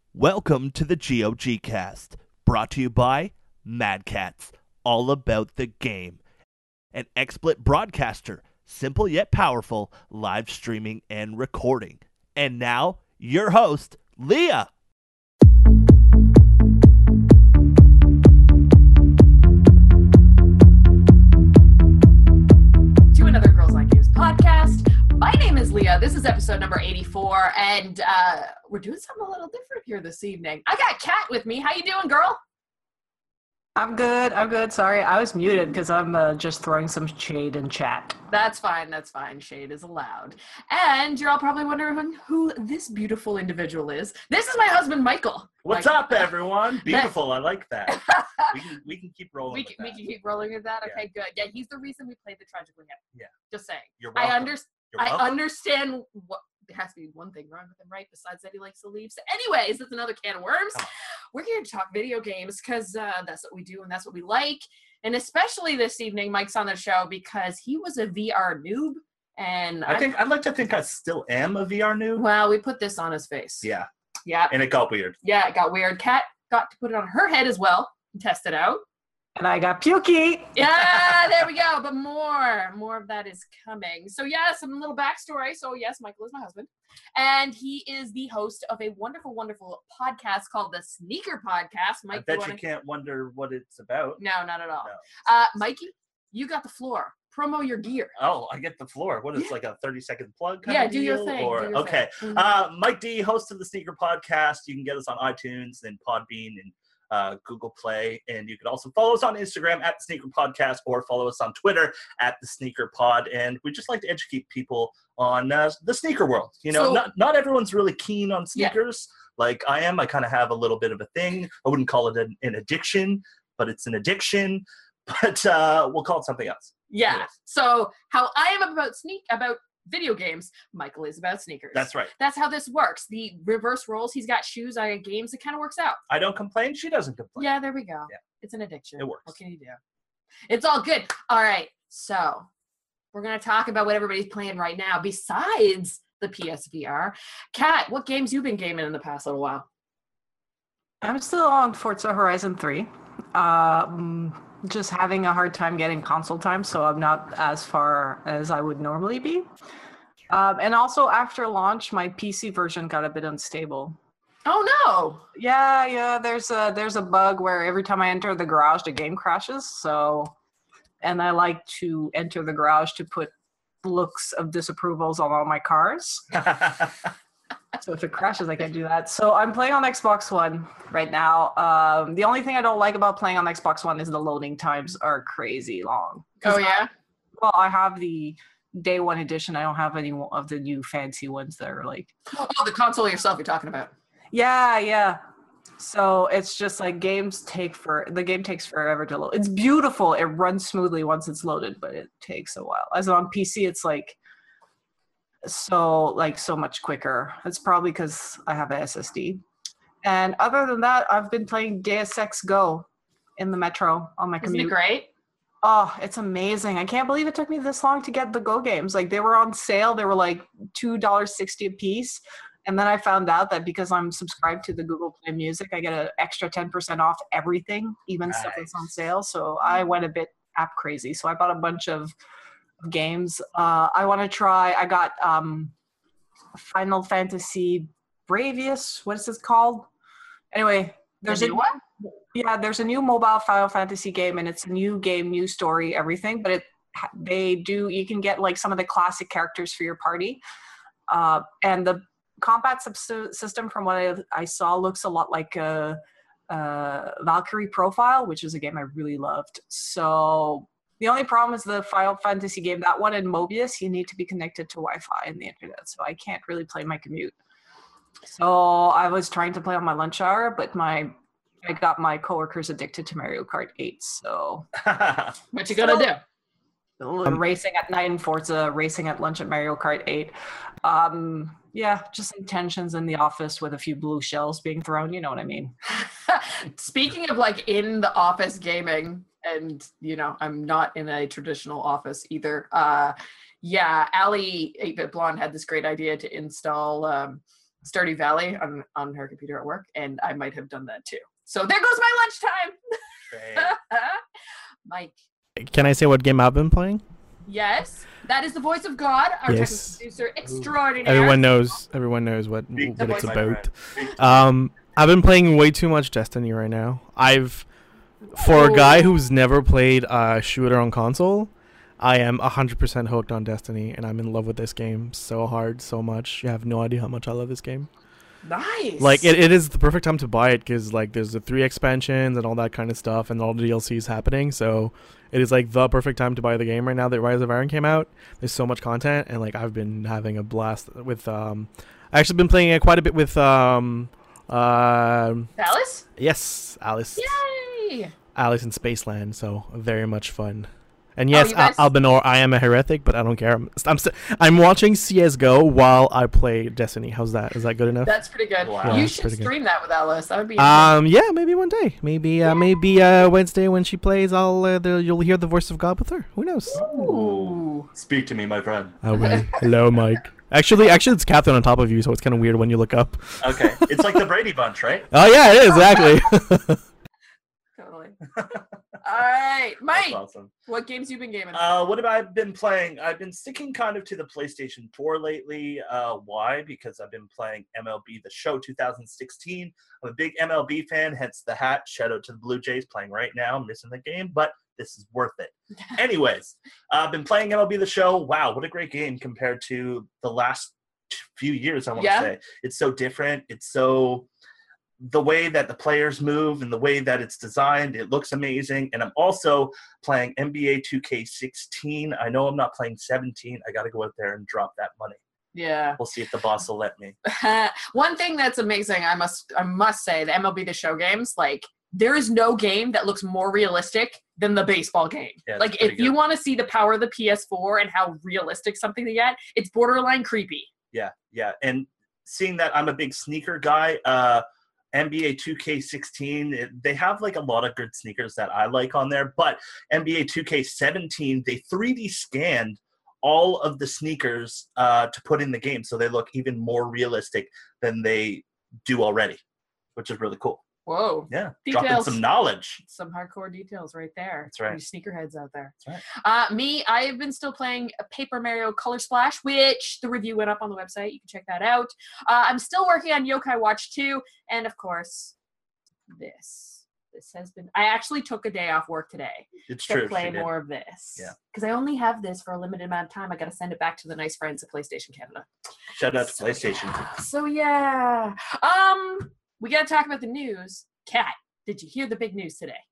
Welcome to the GOG Cast, brought to you by Mad Cats, all about the game. An XSplit broadcaster, simple yet powerful, live streaming and recording. And now, your host, Leah. To another Girls on Games podcast. My name is Leah. This is episode number 84, and we're doing something a little different here this evening. I got Kat with me. How you doing, girl? I'm good. Sorry, I was muted because I'm just throwing some shade in chat. That's fine. Shade is allowed. And you're all probably wondering who this beautiful individual is. This is my husband, Michael. What's up, everyone? Beautiful. I like that. We can keep rolling. We can keep rolling with that. Okay, good. Yeah, he's the reason we played the Tragically Hip. Yeah. Just saying. You're welcome. I understand what there has to be one thing wrong with him, right? Besides that he likes to leave. So anyways, that's another can of worms. We're here to talk video games because that's what we do and that's what we like. And especially this evening, Mike's on the show because he was a VR noob. And I'd like to think I still am a VR noob. Well, we put this on his face. Yeah. Yeah. And it got weird. Yeah, it got weird. Kat got to put it on her head as well and test it out. And I got pukey. Yeah, there we go. But more of that is coming. So yeah, some little backstory. So yes, Michael is my husband, and he is the host of a wonderful, wonderful podcast called the Sneaker Podcast. Mike, I bet you can't wonder what it's about. No, not at all. No. Mikey, you got the floor. Promo your gear. Oh, I get the floor. What is like a 30-second plug? Yeah, do your thing. Okay. Thing. Mike D, host of the Sneaker Podcast. You can get us on iTunes and Podbean and Google Play, and you can also follow us on Instagram at the Sneaker Podcast or follow us on Twitter at the Sneaker Pod. And we just like to educate people on the sneaker world. You know, not everyone's really keen on sneakers like I am. I kind of have a little bit of a thing. I wouldn't call it an addiction, but it's an addiction. But we'll call it something else. Yeah. Yes. So how I am about video games, Michael is about sneakers. That's right. That's how this works. The reverse roles. He's got shoes, I got games. It kind of works out. I don't complain. She doesn't complain. Yeah, there we go. Yeah. It's an addiction. It works. What can you do? It's all good. All right. So we're going to talk about what everybody's playing right now besides the PSVR. Kat, what games you been gaming in the past little while? I'm still on Forza Horizon 3. Just having a hard time getting console time, so I'm not as far as I would normally be. And also after launch, my PC version got a bit unstable. Oh no! Yeah. There's a bug where every time I enter the garage, the game crashes. And I like to enter the garage to put looks of disapprovals on all my cars. So if it crashes, I can't do that. So I'm playing on Xbox One right now. The only thing I don't like about playing on Xbox One is the loading times are crazy long. Oh yeah? I have the day one edition. I don't have any of the new fancy ones that are like... Oh, the console yourself you're talking about. Yeah. So it's just like the game takes forever to load. It's beautiful. It runs smoothly once it's loaded, but it takes a while. As on PC, it's like so much quicker. It's probably because I have a SSD. And other than that, I've been playing Deus Ex Go in the metro on my commute. Isn't it great? Oh, it's amazing. I can't believe it took me this long to get the Go games. Like, they were on sale. They were like $2.60 a piece. And then I found out that because I'm subscribed to the Google Play Music, I get an extra 10% off everything, even stuff that's on sale. So I went a bit app crazy. So I bought a bunch of games. I want to try. I got Final Fantasy Bravia. What is this called? Anyway, there's a one. Yeah, there's a new mobile Final Fantasy game, and it's a new game, new story, everything. But you can get like some of the classic characters for your party, and the combat system, from what I saw, looks a lot like Valkyrie Profile, which is a game I really loved. So the only problem is the Final Fantasy game, that one in Mobius, you need to be connected to Wi-Fi and the internet, so I can't really play my commute. So I was trying to play on my lunch hour, but I got my coworkers addicted to Mario Kart 8, so... What you gonna do? Racing at night in Forza, racing at lunch at Mario Kart 8. Yeah, just some tensions in the office with a few blue shells being thrown, you know what I mean. Speaking of like in the office gaming, and I'm not in a traditional office either. Allie 8-Bit Blonde had this great idea to install Stardew Valley on her computer at work, and I might have done that too. So there goes my lunchtime. Great. Mike. Can I say what game I've been playing? Yes, that is the voice of God, our Yes. technical producer extraordinaire. Everyone knows what Big what it's voice, my about. friend. I've been playing way too much Destiny right now. For a guy who's never played a shooter on console, I am 100% hooked on Destiny, and I'm in love with this game so hard, so much. You have no idea how much I love this game. Nice. Like, it is the perfect time to buy it, because, like, there's the 3 expansions and all that kind of stuff, and all the DLCs happening, so it is, like, the perfect time to buy the game right now that Rise of Iron came out. There's so much content, and, like, I've been having a blast with, I actually been playing it quite a bit with, Alice? yes, Alice. Yay! Alice in Spaceland, so very much fun. And yes, you guys- Albinor, I am a heretic, but I don't care. I'm watching CS:GO while I play Destiny. How's that? Is that good enough? That's pretty good. Wow. You Yeah, should pretty good. stream that with Alice. That would be Yeah, maybe one day. Maybe Wednesday when she plays, you'll hear the voice of God with her. Who knows? Ooh. Speak to me, my friend. I will. Hello, Mike. Actually, it's Catherine on top of you, so it's kind of weird when you look up. Okay, it's like the Brady Bunch, right? Oh yeah, it is exactly. Totally. All right, Mike. That's awesome. What games you been gaming? What have I been playing? I've been sticking kind of to the PlayStation 4 lately. Why? Because I've been playing MLB The Show 2016. I'm a big MLB fan, hence the hat. Shout out to the Blue Jays playing right now. I'm missing the game, but this is worth it. Anyways, I've been playing MLB The Show. Wow, what a great game compared to the last few years, I want to say. It's so different. It's so... the way that the players move and the way that it's designed, it looks amazing. And I'm also playing NBA 2K16. I know I'm not playing 17. I got to go out there and drop that money. Yeah. We'll see if the boss will let me. One thing that's amazing, I must say, the MLB The Show games, like, there is no game that looks more realistic than the baseball game. Yeah, it's like, pretty if you good. want to see the power of the PS4 and how realistic something they get, it's borderline creepy. Yeah. And seeing that I'm a big sneaker guy, NBA 2K16, they have like a lot of good sneakers that I like on there, but NBA 2K17, they 3D scanned all of the sneakers to put in the game, so they look even more realistic than they do already, which is really cool. Whoa. Yeah, Details. dropping some knowledge. Some hardcore details right there. That's right. You sneakerheads out there. That's Me, I have been still playing Paper Mario Color Splash, which the review went up on the website. You can check that out. I'm still working on Yokai Watch 2. And of course, this has been... I actually took a day off work today It's to true. play she did. more of this. Yeah. Because I only have this for a limited amount of time. I got to send it back to the nice friends at PlayStation Canada. Shout out to So, PlayStation. So yeah. We got to talk about the news. Kat, did you hear the big news today?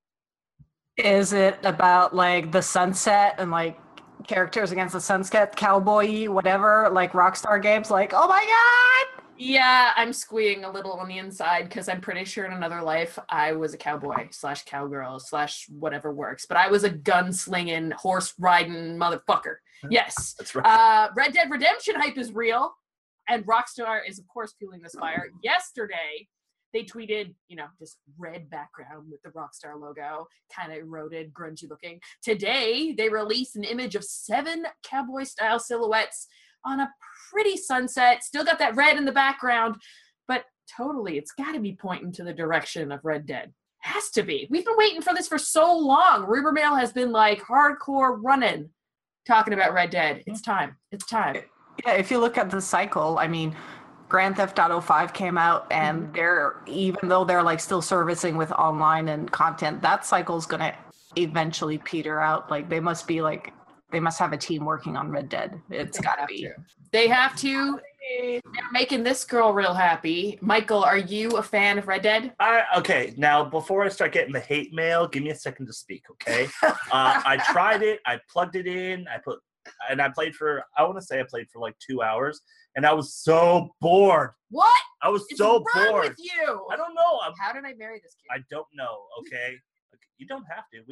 Is it about like the sunset and like characters against the sunset, cowboy, whatever, like Rockstar games? Like, oh my god! Yeah, I'm squeeing a little on the inside because I'm pretty sure in another life I was a cowboy / cowgirl / whatever works. But I was a gunslinging, horse riding motherfucker. Yes. That's right. Red Dead Redemption hype is real, and Rockstar is of course fueling this fire. Yesterday, they tweeted, this red background with the Rockstar logo, kind of eroded, grungy looking. Today, they released an image of 7 cowboy-style silhouettes on a pretty sunset. Still got that red in the background, but totally, it's got to be pointing to the direction of Red Dead. Has to be. We've been waiting for this for so long. Rumor mill has been like hardcore running, talking about Red Dead. It's time. It's time. Yeah, if you look at the cycle, I mean, Grand Theft Auto 5 came out, and even though they're like still servicing with online and content, that cycle's gonna eventually peter out. Like they must have a team working on Red Dead. It's gotta be. They have to. They're making this girl real happy. Michael, are you a fan of Red Dead? Okay, now before I start getting the hate mail, give me a second to speak, okay? I tried it, I plugged it in, I played for like 2 hours, and I was so bored. What? I was It's so wrong bored. with you? I don't know. How did I marry this kid? I don't know, okay? You don't have to.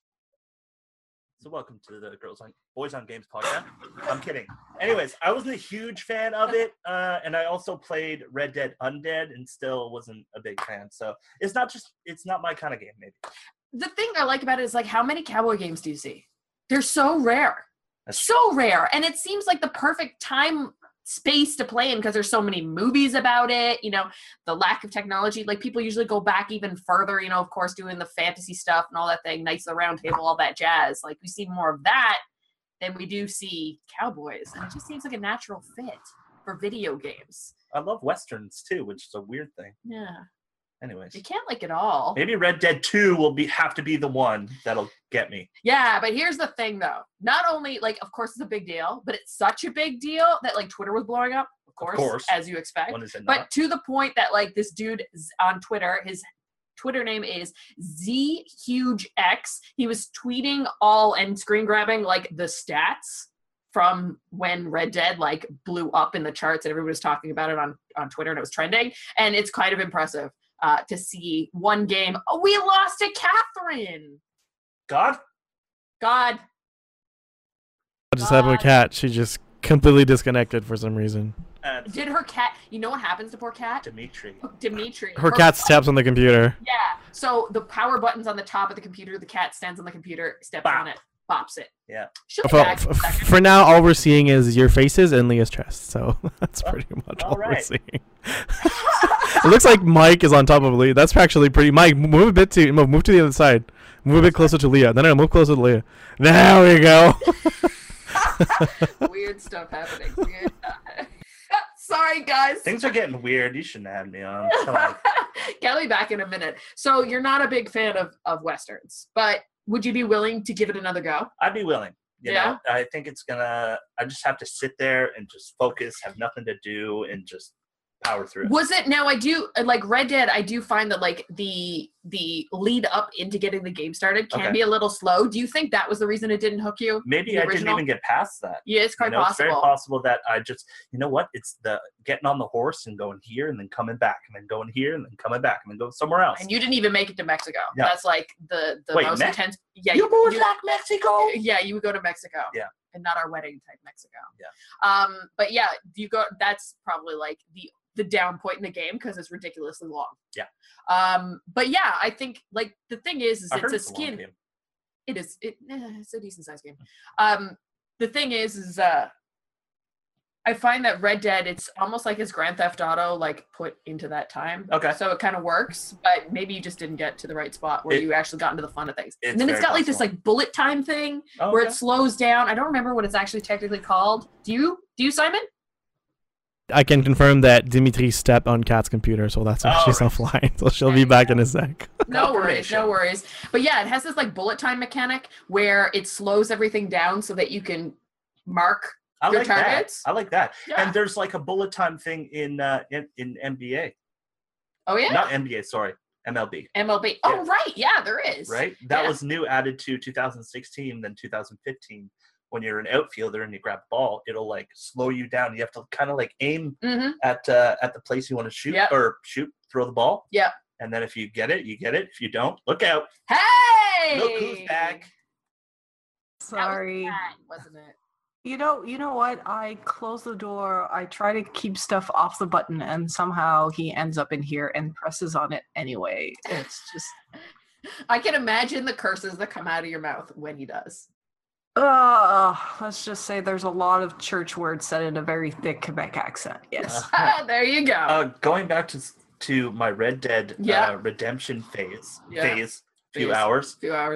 So welcome to the Boys on Games podcast. I'm kidding. Anyways, I wasn't a huge fan of it, and I also played Red Dead Undead and still wasn't a big fan. So it's not my kind of game, maybe. The thing I like about it is like how many cowboy games do you see? They're so rare. That's So rare. And it seems like the perfect time space to play in because there's so many movies about it, you know, the lack of technology. Like people usually go back even further, you know, of course, doing the fantasy stuff and all that thing, Knights of the Round Table, all that jazz. Like we see more of that than we do see cowboys. And it just seems like a natural fit for video games. I love Westerns too, which is a weird thing. Yeah. Anyways. You can't like it all. Maybe Red Dead 2 will have to be the one that'll get me. Yeah, but here's the thing though. Not only, like, of course it's a big deal, but it's such a big deal that like Twitter was blowing up, of course. As you expect. When is it but not? to the point that like this dude on Twitter, his Twitter name is ZHugeX. He was tweeting all and screen grabbing like the stats from when Red Dead like blew up in the charts and everybody was talking about it on Twitter and it was trending. And it's kind of impressive to see one game. Oh, we lost to Catherine. God? God. What just happened with Kat? She just completely disconnected for some reason. Did her cat, you know what happens to poor cat? Dimitri. Her cat steps on the computer. Yeah. So the power button's on the top of the computer. The cat stands on the computer, steps on it, pops it. Yeah. She'll be back in a second. For now, all we're seeing is your faces and Leah's chest. So that's pretty much all we're seeing. It looks like Mike is on top of Leah. That's actually pretty. Mike, move a bit to move to the other side. Move a bit closer to Leah. No, move closer to Leah. There we go. Weird stuff happening. Weird. Sorry, guys. Things are getting weird. You shouldn't have me on. Come on. Kelly, back in a minute. So you're not a big fan of Westerns, but would you be willing to give it another go? I'd be willing. You know, I think I just have to sit there and just focus, have nothing to do, and just power through it. Was it, now I do, like Red Dead, I do find that like the lead up into getting the game started can be a little slow. Do you think that was the reason it didn't hook you? Maybe I didn't even get past that. Yeah, it's quite possible. It's very possible that I just, you know what, it's the getting on the horse and going here and then coming back and then going here and then coming back and then going somewhere else. And you didn't even make it to Mexico. Yeah. That's like the most intense. Yeah, you like Mexico? Yeah, you would go to Mexico. Yeah. And not our wedding type Mexico. Yeah. But yeah, that's probably like the down point in the game because it's ridiculously long. Yeah. But yeah, I think like the thing is it's a skin. It is. It's a decent sized game. The thing is I find that Red Dead, it's almost like his Grand Theft Auto, like put into that time. Okay. So it kind of works, but maybe you just didn't get to the right spot where you actually got into the fun of things. And then it's got like this like bullet time thing where it slows down. I don't remember what it's actually technically called. Do you, Simon? I can confirm that Dimitri stepped on Kat's computer, so that's why she's offline. So she'll be back in a sec. No worries. But yeah, it has this like bullet time mechanic where it slows everything down so that you can mark your targets. I like that. Yeah. And there's like a bullet time thing in NBA. Oh yeah? Not NBA, sorry. MLB. MLB. Oh right, yeah, there is. Right? That was new, added to 2016, then 2015. When you're an outfielder and you grab the ball, it'll like slow you down. You have to kind of like aim at the place you want to shoot throw the ball. Yeah. And then if you get it, you get it. If you don't, look out. Hey! Look who's back. Sorry. Wasn't it? You know what? I close the door. I try to keep stuff off the button, and somehow he ends up in here and presses on it anyway. It's just. I can imagine the curses that come out of your mouth when he does. Let's just say there's a lot of church words said in a very thick Quebec accent. Yes. There you go. Going back to my Red Dead redemption phase. Few hours.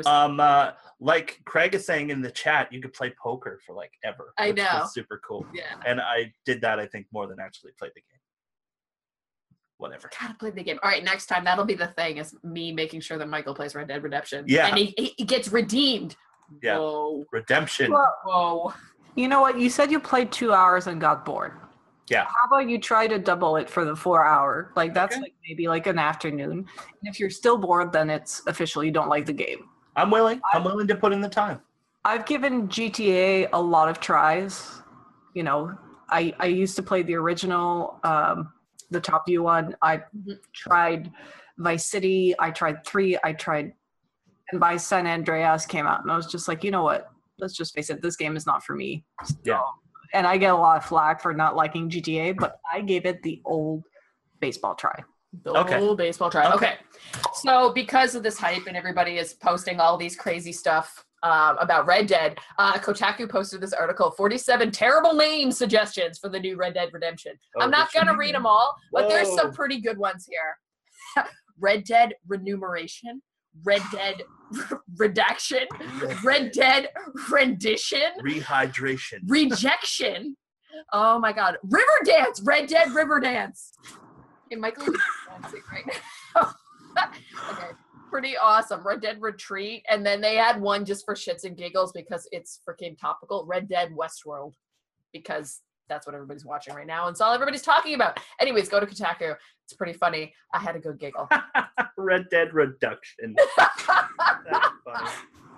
Like Craig is saying in the chat, you could play poker for like ever. I know. That's super cool. Yeah. And I did that, I think, more than actually play the game. Whatever. Gotta play the game. All right, next time that'll be the thing, is me making sure that Michael plays Red Dead Redemption. Yeah. And he gets redeemed. Yeah. Whoa. Redemption. Whoa. You know what? You said you played 2 hours and got bored. Yeah. How about you try to double it for the 4 hour? Like that's like maybe like an afternoon. And if you're still bored, then it's official. You don't like the game. I'm willing to put in the time. I've given GTA a lot of tries. You know, I used to play the original, the Top View one. I tried Vice City. I tried 3. And by San Andreas came out, and I was just like, you know what? Let's just face it. This game is not for me. Yeah. And I get a lot of flack for not liking GTA, but I gave it the old baseball try. Old baseball try. Okay. So because of this hype and everybody is posting all these crazy stuff about Red Dead. Kotaku posted this article, 47 terrible name suggestions for the new Red Dead Redemption. Oh, I'm not this should going to be read good. them all, but there's some Whoa. pretty good ones here. Red Dead Remuneration, Red Dead Redaction, Red Dead Rendition, Rehydration. Rejection. Oh my God. River Dance, Red Dead River Dance. Okay, Michael is dancing right now. Okay, pretty awesome. Red Dead Retreat, and then they had one just for shits and giggles because it's freaking topical. Red Dead Westworld, because that's what everybody's watching right now, and it's all everybody's talking about. Anyways, go to Kotaku. It's pretty funny. I had a good giggle. Red Dead Reduction. That's funny.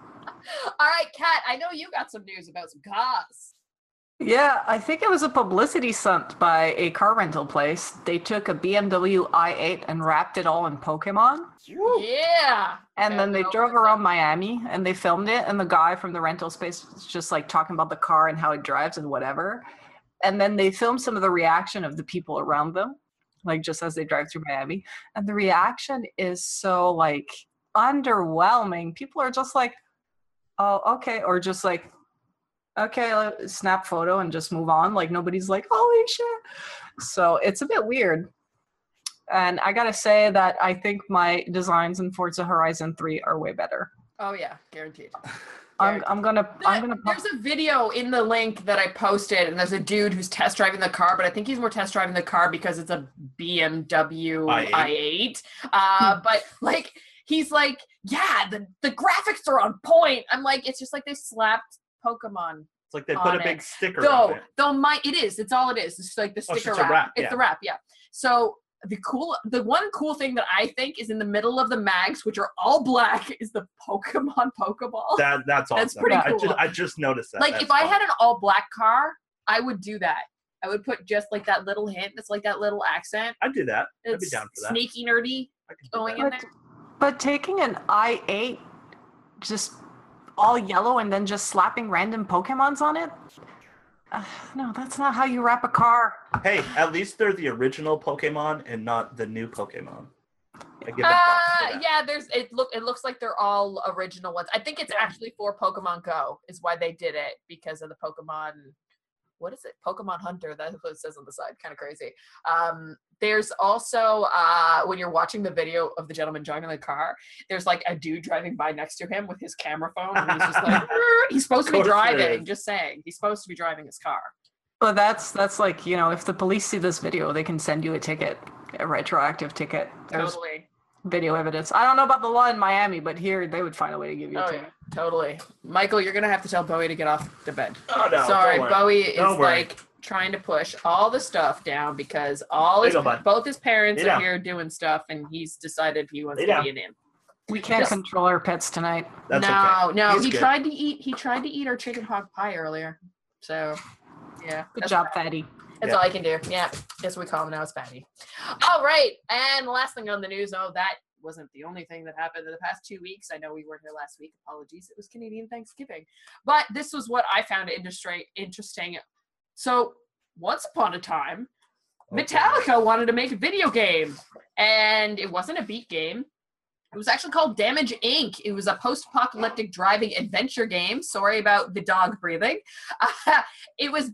All right, Kat, I know you got some news about some cars. Yeah, I think it was a publicity stunt by a car rental place. They took a BMW i8 and wrapped it all in Pokemon. Yeah. And then they drove around Miami and they filmed it. And the guy from the rental space was just like talking about the car and how it drives and whatever. And then they filmed some of the reaction of the people around them, like just as they drive through Miami. And the reaction is so like underwhelming. People are just like, oh, okay. Or just like, okay, snap photo and just move on. Like nobody's like, holy shit. So it's a bit weird. And I gotta say that I think my designs in Forza Horizon 3 are way better. Oh yeah, guaranteed. I'm gonna There's a video in the link that I posted, and there's a dude who's test driving the car, but I think he's more test driving the car because it's a BMW i8. But like he's like, yeah, the graphics are on point. I'm like, it's just like they slapped Pokemon. It's like they put a big sticker on it. It's all it is. It's just like the sticker it's a wrap. wrap, It's yeah. the wrap, yeah. So the one cool thing that I think is in the middle of the mags, which are all black, is the Pokemon Pokeball. That's awesome. That's pretty cool. I just noticed that. Like That's if I fun. had an all black car, I would do that. I would put just like that little hint. It's like that little accent. I'd do that. I'd be It's down for that. sneaky nerdy I could do going that. in there. But taking an i8, just all yellow, and then just slapping random Pokemons on it? No, that's not how you wrap a car. Hey, at least they're the original Pokemon and not the new Pokemon. I give them props for that. Yeah, it looks like they're all original ones. I think it's actually for Pokemon Go is why they did it, because of the Pokemon. What is it? Pokemon Hunter. That's what it says on the side. Kind of crazy. There's also when you're watching the video of the gentleman driving the car, there's like a dude driving by next to him with his camera phone, and he's just like, he's supposed to be Of course there driving. is. Just saying, he's supposed to be driving his car. But that's like, you know, if the police see this video, they can send you a ticket, a retroactive ticket. There's Totally. video evidence. I don't know about the law in Miami, but here they would find a way to give you a Oh ticket. yeah, totally. Michael, you're gonna have to tell Bowie to get off the bed. Oh, no, Sorry, don't worry. Bowie is Don't worry. like trying to push all the stuff down because There you go, bud. both his parents Lay are down. here doing stuff, and he's decided he wants Lay to down. be an in. We can't Just- control our pets tonight. That's No, okay. no, He's he good. tried to eat our chicken hot pie earlier. So yeah. Good that's job, fine. Fatty. That's Yeah. all I can do. Yeah, that's what we call him now. It's Fatty. All right, and the last thing on the news. Oh, that wasn't the only thing that happened in the past 2 weeks. I know we weren't here last week. Apologies. It was Canadian Thanksgiving, but this was what I found interesting. So once upon a time, Metallica wanted to make a video game, and it wasn't a beat game. It was actually called Damage Inc. It was a post-apocalyptic driving adventure game. Sorry about the dog breathing. It was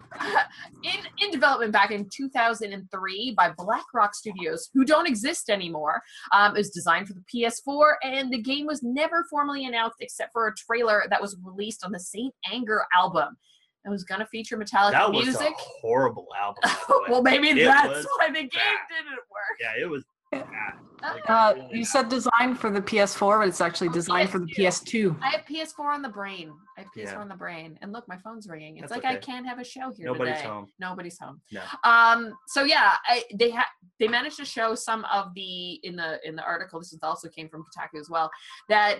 in development back in 2003 by BlackRock Studios, who don't exist anymore. It was designed for the PS4, and the game was never formally announced except for a trailer that was released on the Saint Anger album. It was going to feature Metallica That was music. a horrible album. By the way. Well, maybe It that's was why the game bad. didn't work. Yeah, it was bad. Like, really You bad. said designed for the PS4, but it's actually designed for the PS2. I have PS4 on the brain. Yeah. On the brain. And look, my phone's ringing. It's That's like I okay. can't have a show here Nobody's today. home. Nobody's home. No. So yeah, they managed to show some of the in the article. This also came from Kotaku as well. That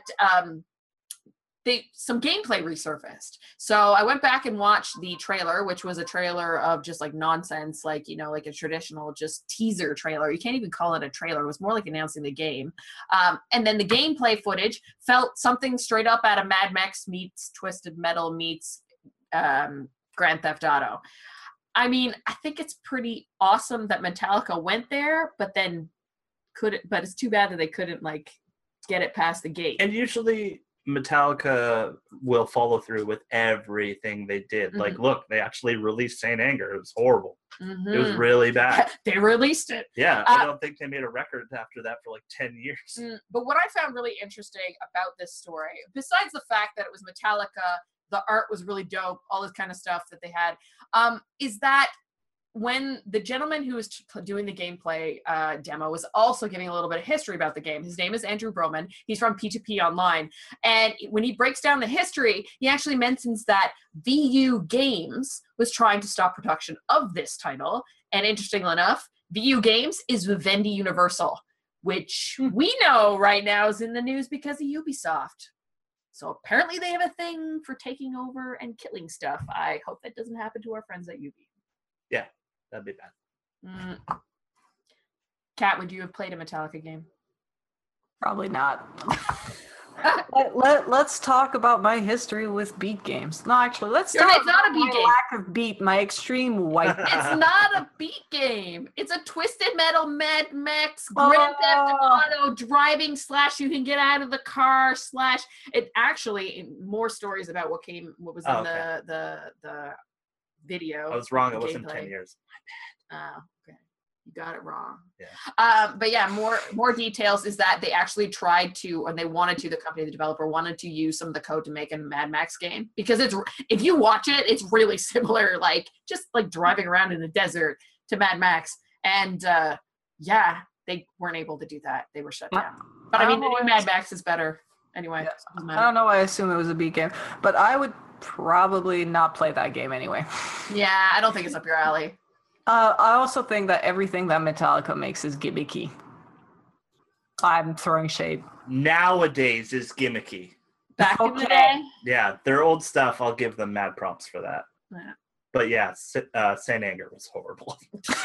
some gameplay resurfaced. So I went back and watched the trailer, which was a trailer of just like nonsense, like, you know, like a traditional just teaser trailer. You can't even call it a trailer. It was more like announcing the game. And then the gameplay footage felt something straight up out of Mad Max meets Twisted Metal meets Grand Theft Auto. I mean, I think it's pretty awesome that Metallica went there, but then but it's too bad that they couldn't like get it past the gate. And usually Metallica will follow through with everything they did. Like, look, they actually released Saint Anger. It was horrible. It was really bad. They released it. Yeah, I don't think they made a record after that for like 10 years. But what I found really interesting about this story, besides the fact that it was Metallica, the art was really dope, all this kind of stuff that they had, is that when the gentleman who was doing the gameplay demo was also giving a little bit of history about the game. His name is Andrew Broman. He's from P2P Online. And when he breaks down the history, he actually mentions that VU Games was trying to stop production of this title. And interestingly enough, VU Games is Vivendi Universal, which we know right now is in the news because of Ubisoft. So apparently they have a thing for taking over and killing stuff. I hope that doesn't happen to our friends at Ubi. Yeah. That'd be bad. Kat, would you have played a Metallica game? Probably not. Let's talk about my history with beat games. No, actually, let's talk it's not about a beat my game. lack of beat, my extreme white. It's not a beat game. It's a Twisted Metal, Mad Max, Grand Theft Auto driving / you can get out of the car / it actually more stories about what was in the video. I was wrong. It wasn't 10 years. My bad. Oh, okay. You got it wrong. Yeah. But yeah, more details is that they actually tried to, and they wanted to, the company, the developer wanted to use some of the code to make a Mad Max game, because if you watch it, it's really similar, like just like driving around in the desert to Mad Max. And yeah, they weren't able to do that. They were shut down. But I mean, the new Mad Max is better. Anyway. I don't know why I assume it was a beat game, but I would probably not play that game anyway. Yeah, I don't think it's up your alley. I also think that everything that Metallica makes is gimmicky. I'm throwing shade. Nowadays is gimmicky. Back in the day? Yeah, their old stuff, I'll give them mad props for that. Yeah. But yeah, Saint Anger was horrible.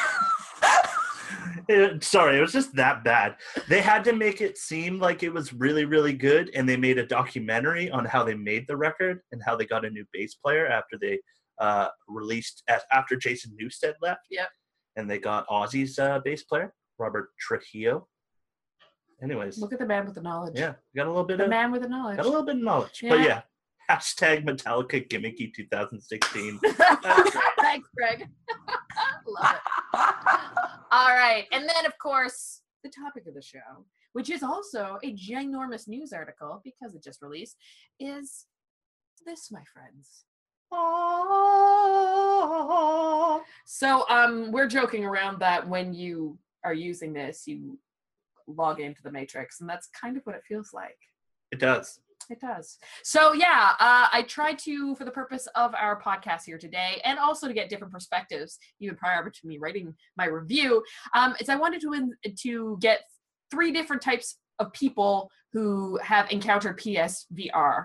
Sorry, it was just that bad. They had to make it seem like it was really, really good, and they made a documentary on how they made the record and how they got a new bass player after they released after Jason Newsted left. Yep. And they got Ozzy's bass player, Robert Trujillo. Anyways, Look at the man with the knowledge. yeah, got a little bit The of man with the knowledge. got a little bit of knowledge. Yeah. But yeah, hashtag Metallica gimmicky 2016. Thanks, Greg. Love it. All right. And then, of course, the topic of the show, which is also a ginormous news article because it just released, is this, my friends. So we're joking around that when you are using this, you log into the Matrix, and that's kind of what it feels like. It does. It does. So yeah, I tried to, for the purpose of our podcast here today, and also to get different perspectives, even prior to me writing my review, is I wanted to get 3 different types of people who have encountered PSVR.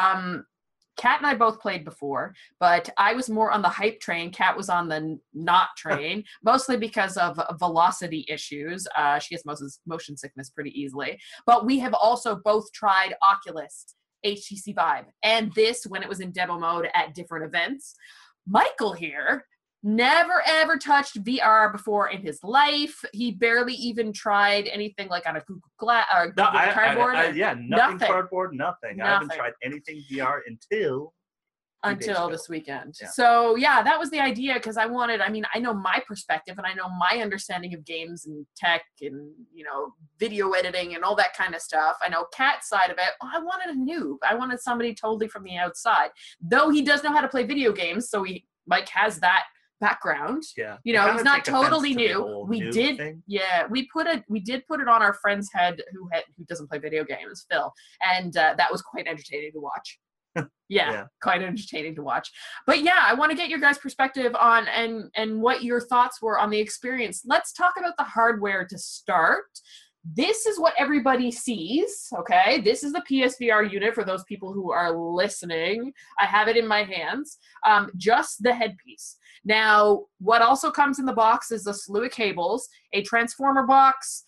Kat and I both played before, but I was more on the hype train. Kat was on the not train, mostly because of velocity issues. She gets motion sickness pretty easily. But we have also both tried Oculus, HTC Vive, and this when it was in demo mode at different events. Michael here never ever touched VR before in his life. He barely even tried anything like on a Google Glass or Google Cardboard. Nothing cardboard, nothing. I haven't tried anything VR until this weekend. Yeah. So yeah, that was the idea, because I know my perspective and I know my understanding of games and tech and, video editing and all that kind of stuff. I know Kat's side of it. I wanted a noob. I wanted somebody totally from the outside. Though he does know how to play video games, so Mike has that background. Yeah. He's not totally new. We did put it on our friend's head who doesn't play video games, Phil, and that was quite entertaining to watch. Yeah, quite entertaining to watch. But yeah, I want to get your guys' perspective on and what your thoughts were on the experience. Let's talk about the hardware to start. This is what everybody sees, okay? This is the PSVR unit for those people who are listening. I have it in my hands. Just the headpiece. Now, what also comes in the box is a slew of cables, a transformer box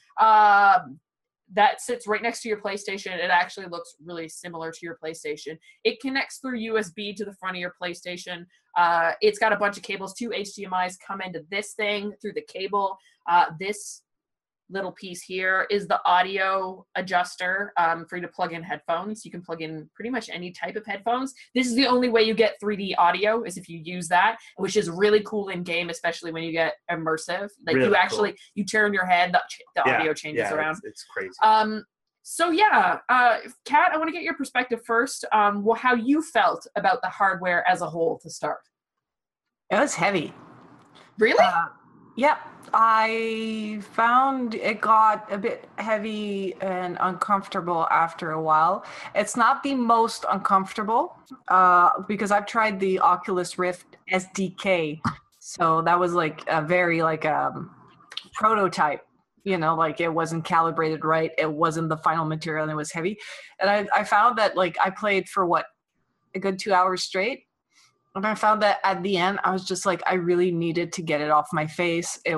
that sits right next to your PlayStation. It actually looks really similar to your PlayStation. It connects through USB to the front of your PlayStation. It's got a bunch of cables. 2 HDMIs come into this thing through the cable. This little piece here is the audio adjuster for you to plug in headphones. You can plug in pretty much any type of headphones. This is the only way you get 3D audio is if you use that, which is really cool in game, especially when you get immersive. Like Really you actually, cool. you turn your head, the Yeah, audio changes yeah, around. It's crazy. So yeah, Kat, I want to get your perspective first. How you felt about the hardware as a whole to start. It was heavy. Really? Yeah, I found it got a bit heavy and uncomfortable after a while. It's not the most uncomfortable because I've tried the Oculus Rift SDK, so that was like a very prototype. You know, like it wasn't calibrated right. It wasn't the final material, and it was heavy. And I found that like I played for a good 2 hours straight. And I found that at the end, I was just like, I really needed to get it off my face. It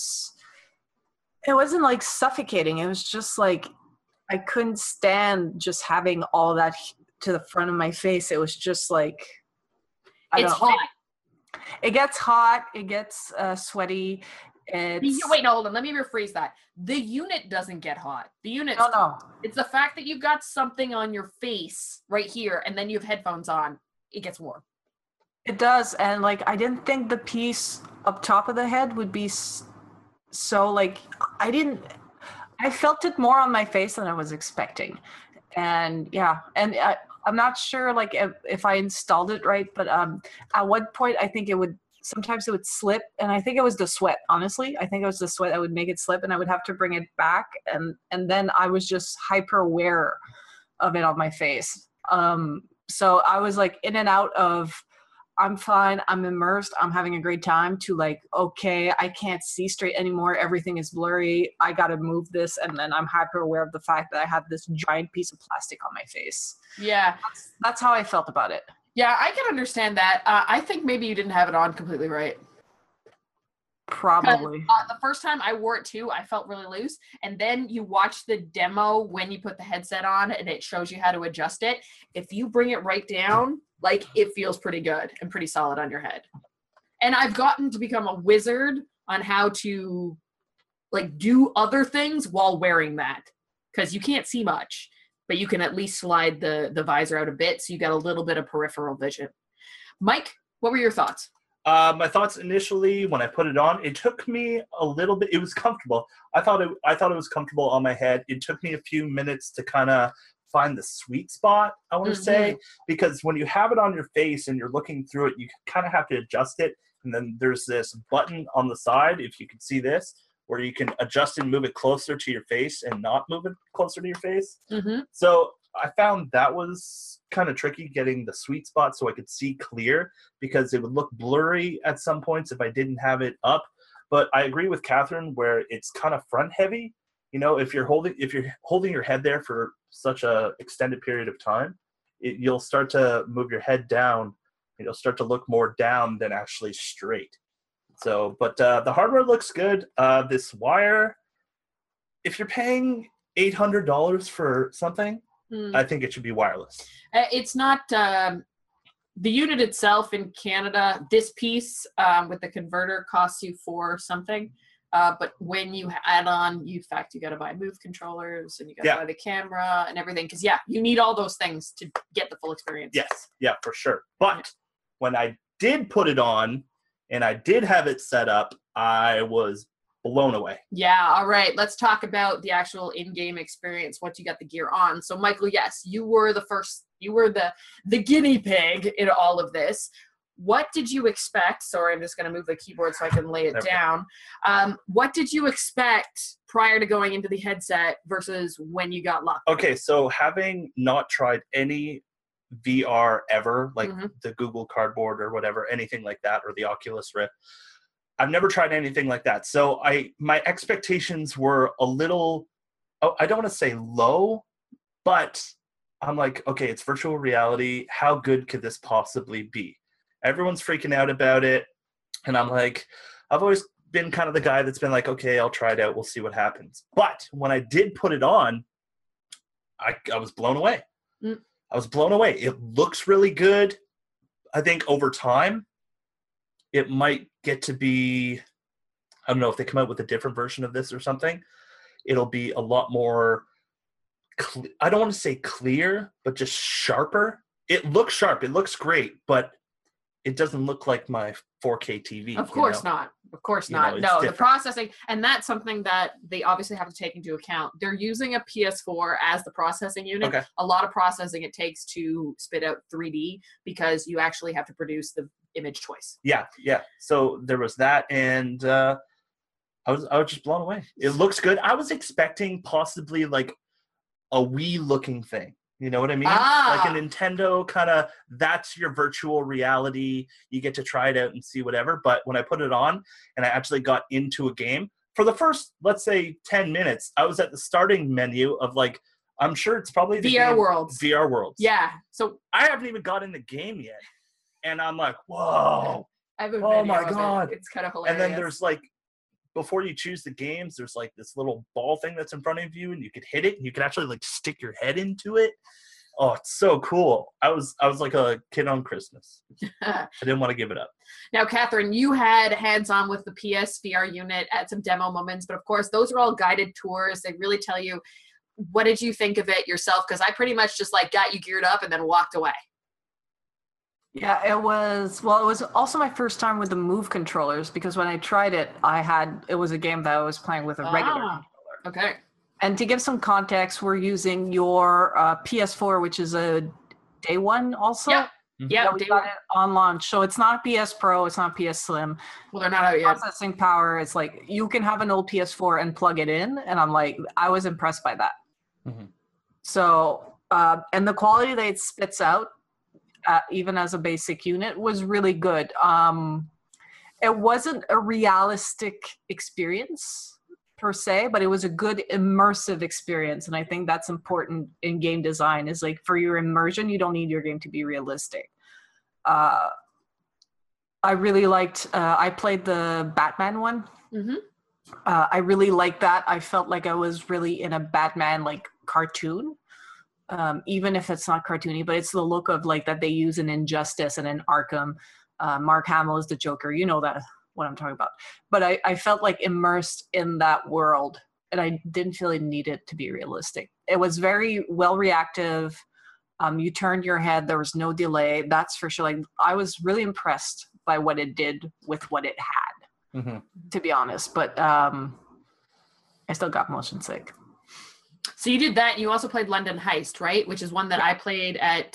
wasn't like suffocating. It was just like, I couldn't stand just having all that to the front of my face. It was just like, It's hot. It gets hot. It gets sweaty. Wait, hold on. Let me rephrase that. The unit doesn't get hot. The unit. No. It's the fact that you've got something on your face right here, and then you have headphones on. It gets warm. It does, and like I didn't think the piece up top of the head would be so like I felt it more on my face than I was expecting, and yeah, and I'm not sure like if I installed it right, but at one point I think sometimes it would slip, and I think it was the sweat. Honestly, I think it was the sweat that would make it slip, and I would have to bring it back, and then I was just hyper aware of it on my face. So I was like in and out of. I'm fine, I'm immersed, I'm having a great time, to like, okay, I can't see straight anymore, everything is blurry, I gotta move this, and then I'm hyper aware of the fact that I have this giant piece of plastic on my face. Yeah. That's how I felt about it. Yeah, I can understand that. I think maybe you didn't have it on completely right. Probably. The first time I wore it too, I felt really loose. And then you watch the demo when you put the headset on and it shows you how to adjust it. If you bring it right down, like it feels pretty good and pretty solid on your head. And I've gotten to become a wizard on how to like do other things while wearing that. Because you can't see much, but you can at least slide the visor out a bit so you got a little bit of peripheral vision. Mike, what were your thoughts? My thoughts initially when I put it on, it took me a little bit. It was comfortable. I thought it was comfortable on my head. It took me a few minutes to kind of find the sweet spot, I want to say, because when you have it on your face and you're looking through it, you kind of have to adjust it. And then there's this button on the side, if you can see this, where you can adjust and move it closer to your face and not move it closer to your face. So I found that was kind of tricky, getting the sweet spot so I could see clear, because it would look blurry at some points if I didn't have it up. But I agree with Catherine where it's kind of front heavy. You know, if you're holding your head there for such a extended period of time, you'll start to move your head down. You'll start to look more down than actually straight. So, but the hardware looks good. This wire, if you're paying $800 for something, I think it should be wireless. It's not the unit itself in Canada. This piece with the converter costs you $4 something. But when you add on, you got to buy Move controllers and you got to buy the camera and everything. Because, you need all those things to get the full experience. Yes, yeah, for sure. But when I did put it on and I did have it set up, I was blown away. Yeah, all right. Let's talk about the actual in-game experience, once you got the gear on. So, Michael, yes, you were the guinea pig in all of this. What did you expect? Sorry, I'm just going to move the keyboard so I can lay it down. What did you expect prior to going into the headset versus when you got locked? Okay, so having not tried any VR ever, like the Google Cardboard or whatever, anything like that, or the Oculus Rift, I've never tried anything like that. So my expectations were a little, I don't want to say low, but I'm like, okay, it's virtual reality. How good could this possibly be? Everyone's freaking out about it. And I'm like, I've always been kind of the guy that's been like, okay, I'll try it out. We'll see what happens. But when I did put it on, I was blown away. I was blown away. It looks really good. I think over time, it might get to be, I don't know if they come out with a different version of this or something. it'll be a lot more, I don't want to say clear, but just sharper. It looks sharp. It looks great, but it doesn't look like my 4K TV. Of course not. Of course You know, not. it's No, the different. processing, and that's something that they obviously have to take into account. They're using a PS4 as the processing unit. Okay. A lot of processing it takes to spit out 3D because you actually have to produce the image twice. Yeah. So there was that, and I was just blown away. It looks good. I was expecting possibly like a Wii looking thing. You know what I mean? Ah. Like a Nintendo kind of, that's your virtual reality. You get to try it out and see whatever. But when I put it on and I actually got into a game, for the first, let's say, 10 minutes, I was at the starting menu of like, I'm sure it's probably the VR game, Worlds. VR Worlds. Yeah. So I haven't even got in the game yet. And I'm like, whoa. I have a Oh video my of it. God. It's kind of hilarious. And then there's like, before you choose the games, there's like this little ball thing that's in front of you, and you could hit it, and you could actually like stick your head into it. Oh, it's so cool. I was like a kid on Christmas. I didn't want to give it up. Now, Catherine, you had hands-on with the PSVR unit at some demo moments, but of course, those are all guided tours. They really tell you, what did you think of it yourself? Because I pretty much just like got you geared up and then walked away. Yeah, it was also my first time with the Move controllers, because when I tried it, it was a game that I was playing with a regular controller. Okay. And to give some context, we're using your PS4, which is a day one also. Yep. Yeah, we got it on launch. So it's not PS Pro, it's not PS Slim. Well, they're not out yet. Processing power, it's like you can have an old PS4 and plug it in, and I'm like, I was impressed by that. Mm-hmm. So, and the quality that it spits out, even as a basic unit, was really good. It wasn't a realistic experience per se, but it was a good immersive experience, and I think that's important in game design. Is like, for your immersion, you don't need your game to be realistic. I really liked. I played the Batman one. Mm-hmm. I really liked that. I felt like I was really in a Batman like cartoon. Even if it's not cartoony, but it's the look of like that they use in Injustice and in Arkham. Mark Hamill is the Joker. You know that what I'm talking about. But I felt like immersed in that world, and I didn't feel it needed to be realistic. It was very well reactive. You turned your head. There was no delay. That's for sure. Like, I was really impressed by what it did with what it had, to be honest. But I still got motion sick. So you did that. You also played London Heist, right? Which is one that I played at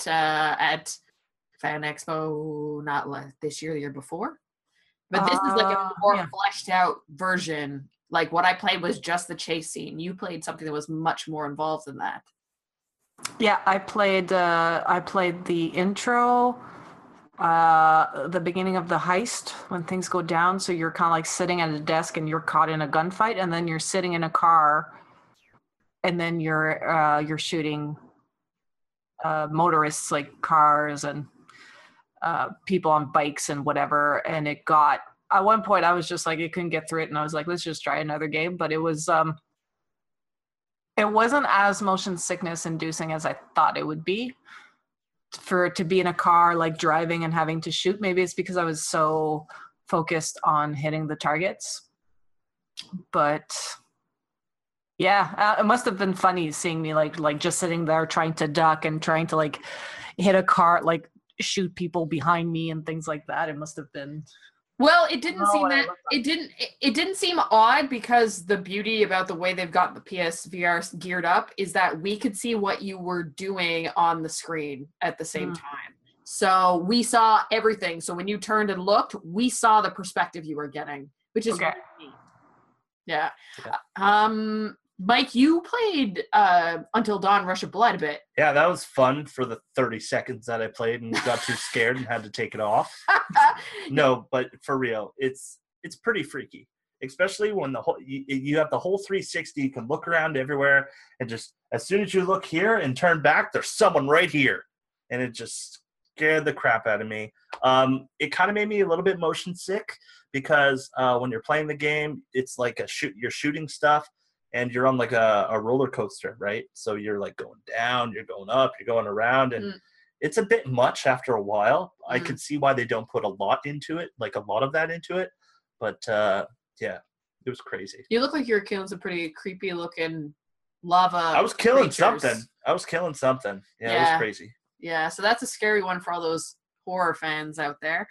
Fan Expo, not this year, the year before. But this is like a more fleshed out version. Like, what I played was just the chase scene. You played something that was much more involved than that. Yeah, I played the intro, the beginning of the heist when things go down. So you're kind of like sitting at a desk and you're caught in a gunfight, and then you're sitting in a car, and then you're shooting motorists, like cars and people on bikes and whatever. And it got, at one point I was just like, I couldn't get through it, and I was like, let's just try another game. But it wasn't as motion sickness inducing as I thought it would be. For it to be in a car, like driving and having to shoot, maybe it's because I was so focused on hitting the targets. But yeah, it must have been funny seeing me like just sitting there trying to duck and trying to like hit a car, like shoot people behind me and things like that. It must have been. Well, it didn't seem that it didn't seem odd, because the beauty about the way they've got the PSVR geared up is that we could see what you were doing on the screen at the same time. So we saw everything. So when you turned and looked, we saw the perspective you were getting, which is really neat. Yeah. Okay. Mike, you played Until Dawn Rush of Blood a bit. Yeah, that was fun for the 30 seconds that I played and got too scared and had to take it off. No, but for real, it's pretty freaky, especially when you have the whole 360. You can look around everywhere, and just as soon as you look here and turn back, there's someone right here, and it just scared the crap out of me. It kind of made me a little bit motion sick, because when you're playing the game, it's like you're shooting stuff, and you're on like a roller coaster, right? So you're like going down, you're going up, you're going around, and it's a bit much after a while. I could see why they don't put a lot of that into it. But yeah, It was crazy. You look like you're killing some pretty creepy looking lava. I was killing creatures. something. Yeah, it was crazy. Yeah, so that's a scary one for all those horror fans out there.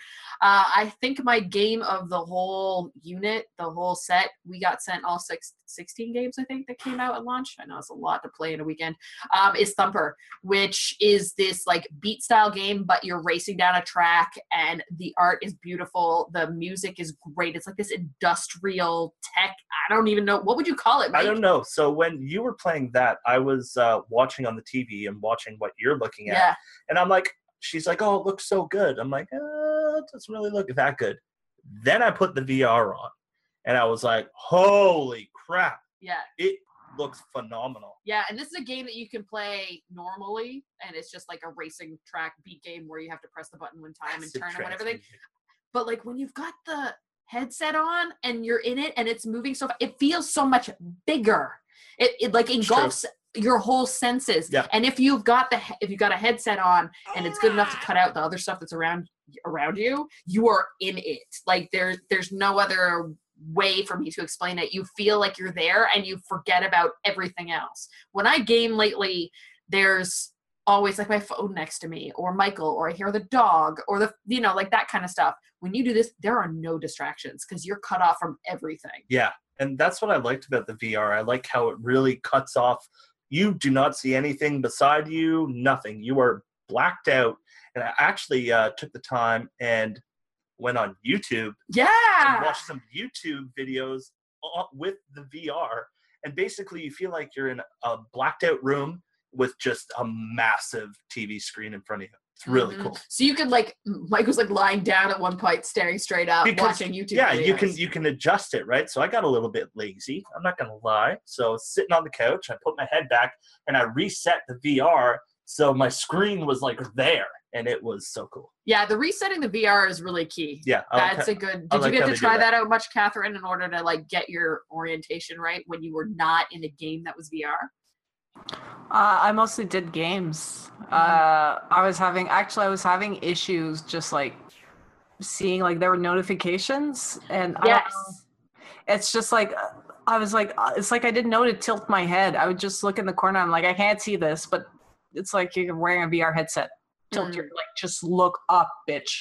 I think my game of the whole unit, the whole set, we got sent all 16 games, I think, that came out at launch. I know it's a lot to play in a weekend. Is Thumper, which is this like beat style game, but you're racing down a track and the art is beautiful. The music is great. It's like this industrial tech. I don't even know. What would you call it, Mike? I don't know. So when you were playing that, I was watching on the TV and watching what you're looking at. Yeah. And I'm like, she's like, oh, it looks so good. I'm like, it doesn't really look that good. Then I put the VR on, and I was like, holy crap. Yeah. It looks phenomenal. Yeah, and this is a game that you can play normally, and it's just like a racing track beat game where you have to press the button one time and turn and whatever. But like when you've got the headset on and you're in it and it's moving so fast, it feels so much bigger. It like engulfs your whole senses. Yeah. And if you've got a headset on and it's good enough to cut out the other stuff that's around you, you are in it. Like there's no other way for me to explain it. You feel like you're there and you forget about everything else. When I game lately, there's always like my phone next to me or Michael, or I hear the dog or like that kind of stuff. When you do this, there are no distractions because you're cut off from everything. Yeah. And that's what I liked about the VR. I like how it really cuts off. You do not see anything beside you, nothing. You are blacked out. And I actually took the time and went on YouTube. Yeah. And watched some YouTube videos with the VR. And basically you feel like you're in a blacked out room with just a massive TV screen in front of you. It's really cool. So you could Mike was lying down at one point, staring straight up, watching YouTube videos. you can adjust it, right? So I got a little bit lazy. I'm not gonna lie. So sitting on the couch, I put my head back and I reset the VR so my screen was like there, and it was so cool. Yeah, the resetting the VR is really key. Yeah, that's a good. Did you get to try that out much, Catherine, in order to get your orientation right when you were not in a game that was VR? I mostly did games. I was having issues just seeing there were notifications, and yes, it's just I was it's like I didn't know to tilt my head. I would just look in the corner. I'm like, I can't see this, but it's like you're wearing a VR headset. Tilt your just look up, bitch.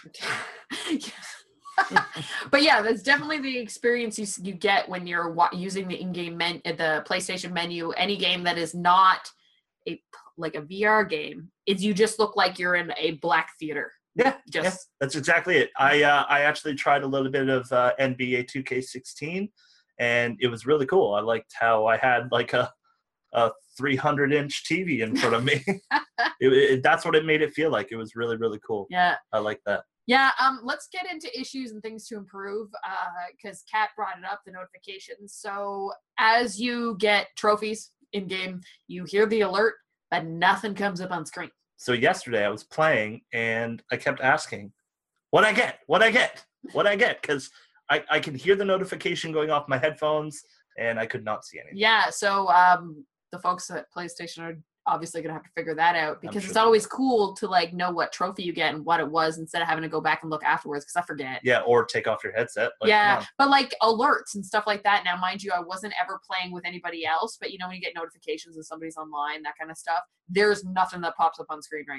But yeah, that's definitely the experience you get when you're using the in-game the PlayStation menu. Any game that is not a VR game is you just look like you're in a black theater. Yeah, that's exactly it. I actually tried a little bit of NBA 2K16, and it was really cool. I liked how I had a 300-inch TV in front of me. That's what it made it feel like. It was really, really cool. Yeah, I like that. Yeah, let's get into issues and things to improve, because Kat brought it up, the notifications. So as you get trophies in-game, you hear the alert, but nothing comes up on screen. So yesterday I was playing, and I kept asking, what'd I get? Because I can hear the notification going off my headphones, and I could not see anything. Yeah, so the folks at PlayStation are obviously gonna have to figure that out, because it's always cool to know what trophy you get and what it was instead of having to go back and look afterwards, because I forget. Yeah, or take off your headset. But alerts and stuff like that. Now, mind you, I wasn't ever playing with anybody else, but when you get notifications and somebody's online, that kind of stuff, there's nothing that pops up on screen right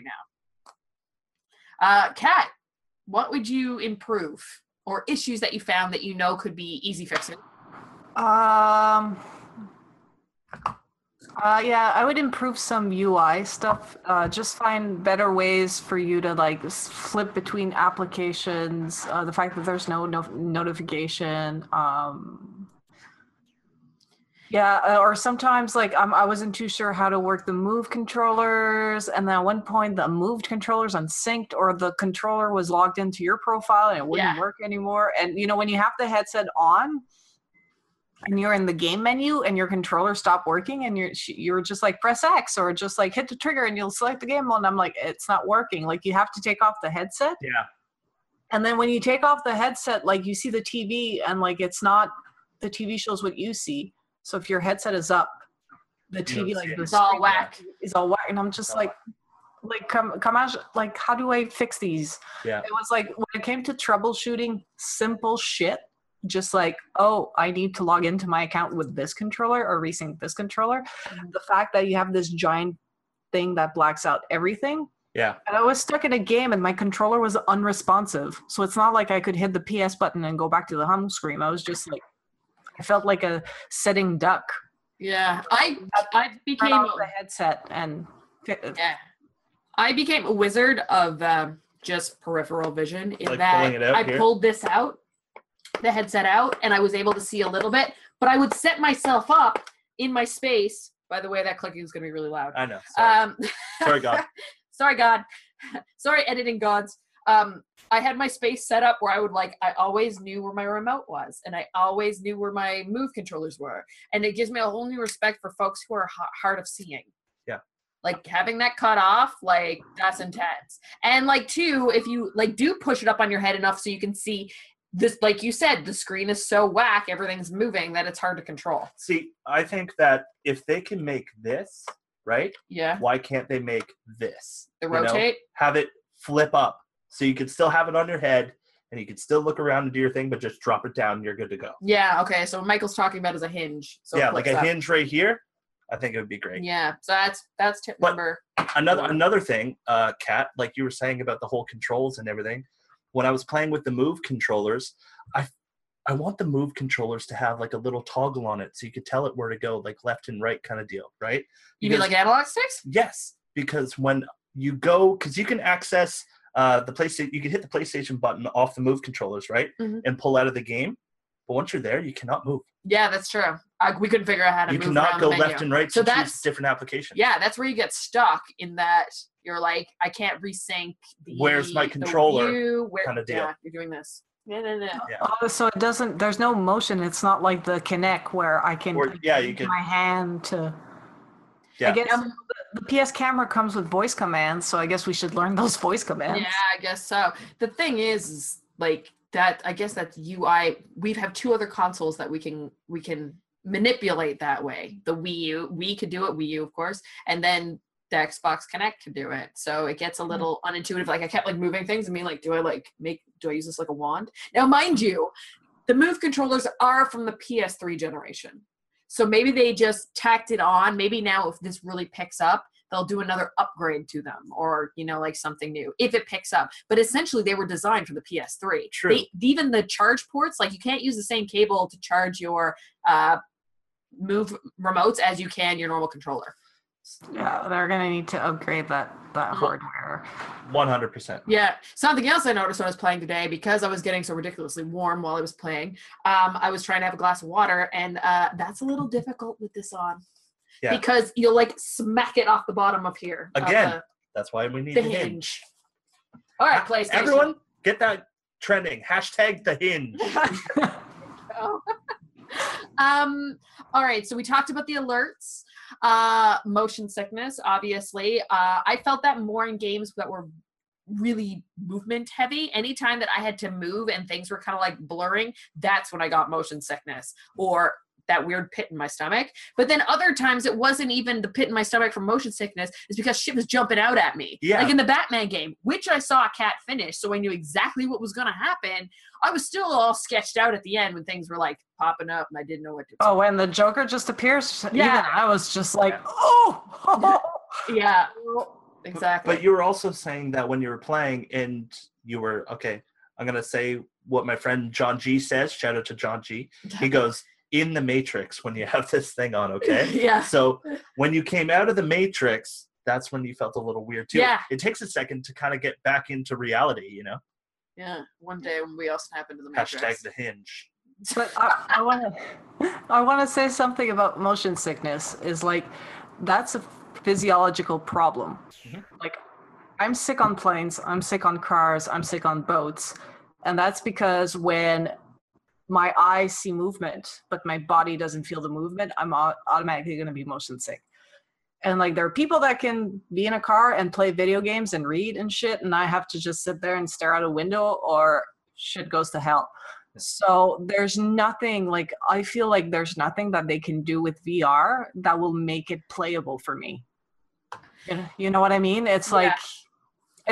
now. Kat, what would you improve, or issues that you found that could be easy fixing? Yeah, I would improve some UI stuff. Just find better ways for you to flip between applications. The fact that there's no notification. Or sometimes I wasn't too sure how to work the Move controllers, and then at one point the moved controllers unsynced, or the controller was logged into your profile and it wouldn't work anymore. And when you have the headset on and you're in the game menu and your controller stopped working, and you're just press X, or just hit the trigger and you'll select the game mode, and I'm like, it's not working. You have to take off the headset. Yeah. And then when you take off the headset, you see the TV, and it's not, the TV shows what you see. So if your headset is up, the TV it's all whack. Is all whack, and I'm just come on, how do I fix these? Yeah. It was when it came to troubleshooting simple shit, just like, oh, I need to log into my account with this controller or resync this controller. The fact that you have this giant thing that blacks out everything. Yeah. And I was stuck in a game and my controller was unresponsive. So it's not like I could hit the PS button and go back to the home screen. I was just like, I felt like a sitting duck. Yeah, I became Turn off the headset and I became a wizard of just peripheral vision in Like that pulling it out I here? pulled this out, the headset out, and I was able to see a little bit. But I would set myself up in my space. By the way, that clicking is going to be really loud. I know. Sorry, sorry God. Sorry, God. Sorry, editing gods. I had my space set up where I always knew where my remote was, and I always knew where my move controllers were. And it gives me a whole new respect for folks who are hard of seeing. Yeah. Like having that cut off, like that's intense. And like too, if you like do push it up on your head enough so you can see this, like you said, the screen is so whack, everything's moving that it's hard to control. See, I think that if they can make this, right? Yeah. Why can't they make this? The You know? rotate. Have it flip up so you can still have it on your head and you can still look around and do your thing, but just drop it down and you're good to go. Yeah. Okay. So what Michael's talking about is a hinge. So it yeah, like flips a up. hinge right here. I think it would be great. Yeah. So that's tip But number. Another thing, Kat, like you were saying about the whole controls and everything. When I was playing with the Move controllers, I want the Move controllers to have like a little toggle on it so you could tell it where to go, like left and right kind of deal, right? You mean Because- like analog sticks? Yes, because when you go, because you can access the PlayStation, you can hit the PlayStation button off the Move controllers, right, Mhm. and pull out of the game. But once you're there, you cannot move. Yeah, that's true. We couldn't figure out how to You move cannot around go the menu. left and right So to choose that's different applications. yeah, that's where you get stuck in that you're like, I can't resync the Where's my the controller view, kinda deal. Yeah, you're doing this. No. Yeah. Oh, so it doesn't, there's no motion. It's not like the Kinect where I can Or yeah, you use can. my hand to. Yeah. I guess the PS camera comes with voice commands, so I guess we should learn those voice commands. Yeah, I guess so. The thing is like that. I guess that's UI. We have two other consoles that we can manipulate that way. The Wii U, we could do it. Wii U, of course, and then the Xbox Connect could do it. So it gets a little unintuitive. Like I kept like moving things and being like, do I use this like a wand? Now, mind you, the Move controllers are from the PS3 generation. So maybe they just tacked it on. Maybe now if this really picks up, they'll do another upgrade to them or, like something new if it picks up. But essentially they were designed for the PS3. True. Even the charge ports, like you can't use the same cable to charge your Move remotes as you can your normal controller. Yeah, they're gonna need to upgrade that hardware. 100%. Yeah. Something else I noticed when I was playing today, because I was getting so ridiculously warm while I was playing, I was trying to have a glass of water, and that's a little difficult with this on. Yeah. Because you'll like smack it off the bottom of here. of Again, that's why we need the the hinge. hinge. All right, PlayStation. Everyone, get that trending. Hashtag the hinge. All right, so we talked about the alerts. Motion sickness, obviously. I felt that more in games that were really movement heavy. Anytime that I had to move and things were kind of like blurring, that's when I got motion sickness or that weird pit in my stomach. But then other times it wasn't even the pit in my stomach from motion sickness. It's because shit was jumping out at me. Yeah. Like in the Batman game, which I saw a cat finish, so I knew exactly what was going to happen. I was still all sketched out at the end when things were like popping up and I didn't know what to do. Oh, when the Joker just appears, Yeah. even I was just like, oh. Yeah, exactly. But you were also saying that when you were playing and you were, okay, I'm going to say what my friend John G says. Shout out to John G. He goes, in the Matrix when you have this thing on, okay? Yeah. So when you came out of the Matrix, that's when you felt a little weird too. Yeah. It takes a second to kind of get back into reality, Yeah, one day when we all snap into the Matrix. Hashtag the hinge. But I want to say something about motion sickness. Is like that's a physiological problem. Mhm. Like I'm sick on planes, I'm sick on cars, I'm sick on boats, and that's because when my eyes see movement, but my body doesn't feel the movement, I'm automatically going to be motion sick. And like there are people that can be in a car and play video games and read and shit, and I have to just sit there and stare out a window or shit goes to hell. So there's nothing, like I feel like there's nothing that they can do with VR that will make it playable for me. You know what I mean? It's like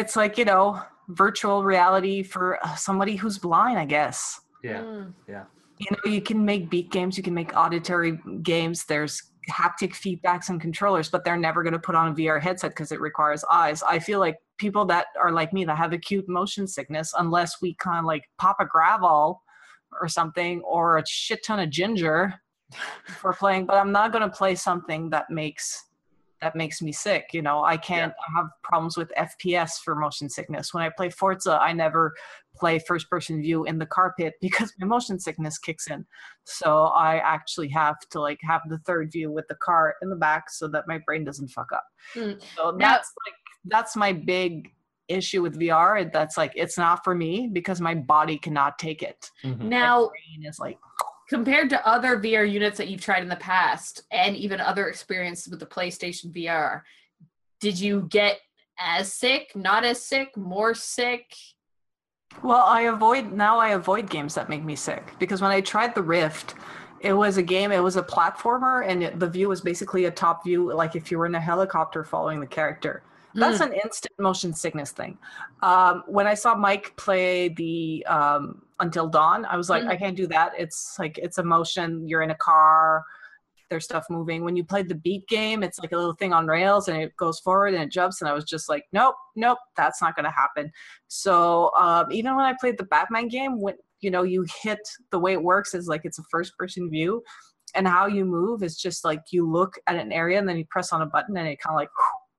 virtual reality for somebody who's blind, I guess. Yeah. Mm. Yeah. You know, you can make beat games, you can make auditory games. There's haptic feedbacks and controllers, but they're never going to put on a VR headset because it requires eyes. I feel like people that are like me that have acute motion sickness, unless we kind of like pop a Gravol or something or a shit ton of ginger for playing, but I'm not going to play something that makes me sick. You know, I can't. I have problems with FPS for motion sickness. When I play Forza, I never play first person view in the carpet because my motion sickness kicks in. So I actually have to like have the third view with the car in the back so that my brain doesn't fuck up. So that's my big issue with VR. That's like, it's not for me because my body cannot take it. Now, my brain is like, compared to other VR units that you've tried in the past and even other experiences with the PlayStation VR, did you get as sick, not as sick, more sick? Well, I avoid games that make me sick because when I tried the Rift, it was a platformer, and the view was basically a top view, like if you were in a helicopter following the character. That's an instant motion sickness thing. When I saw Mike play the Until Dawn, I was like, I can't do that. It's like, it's a motion. You're in a car. There's stuff moving. When you played the Beat game, it's like a little thing on rails and it goes forward and it jumps. And I was just like, nope, that's not going to happen. So even when I played the Batman game, when you hit, the way it works is like it's a first person view, and how you move is just like you look at an area and then you press on a button and it kind of like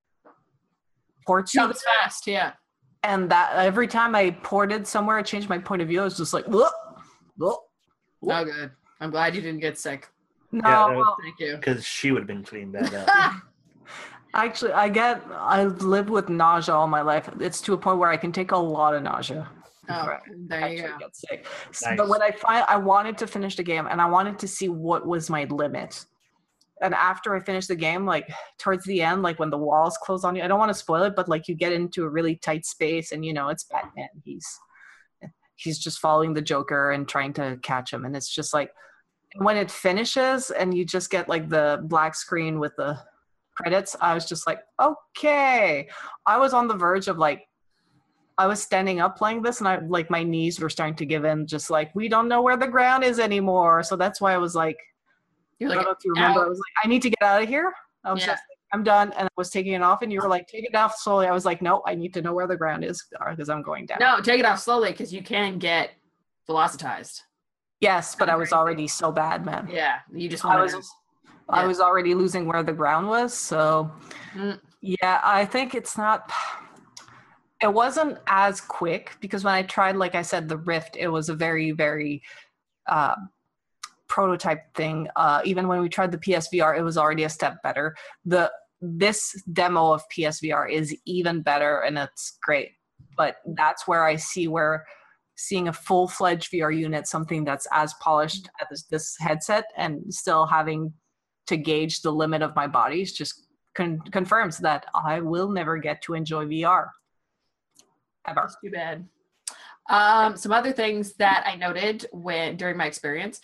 ports you. Jumps fast, yeah. And that every time I ported somewhere, I changed my point of view. I was just like, whoop, whoop, whoop. Oh, good. I'm glad you didn't get sick. No, Thank you. Because she would have been cleaned that up. actually, I've lived with nausea all my life. It's to a point where I can take a lot of nausea. Oh, there you go. Get sick. Nice. But when I wanted to finish the game and I wanted to see what was my limit. And after I finished the game, like towards the end, like when the walls close on you, I don't want to spoil it, but like you get into a really tight space and it's Batman. He's just following the Joker and trying to catch him. And it's just like, when it finishes and you just get like the black screen with the credits, I was just like, okay. I was on the verge of like, I was standing up playing this and I like my knees were starting to give in, just like, we don't know where the ground is anymore. So that's why I was like, You're I like, don't know if you remember, ow. I was like, I need to get out of here. I was just like, I'm done. And I was taking it off and you were like, take it off slowly. I was like, no, I need to know where the ground is because I'm going down. No, take it off slowly because you can get velocitized. Yes, but I was already so bad, man. Yeah, you just I want to. was already losing where the ground was. So yeah, I think it wasn't as quick because when I tried, like I said, the Rift, it was a very, very prototype thing. Even when we tried the PSVR, it was already a step better. This demo of PSVR is even better and it's great. But that's where I see where seeing a full-fledged VR unit, something that's as polished as this headset and still having to gauge the limit of my body just confirms that I will never get to enjoy VR. Ever. That's too bad. Some other things that I noted during my experience,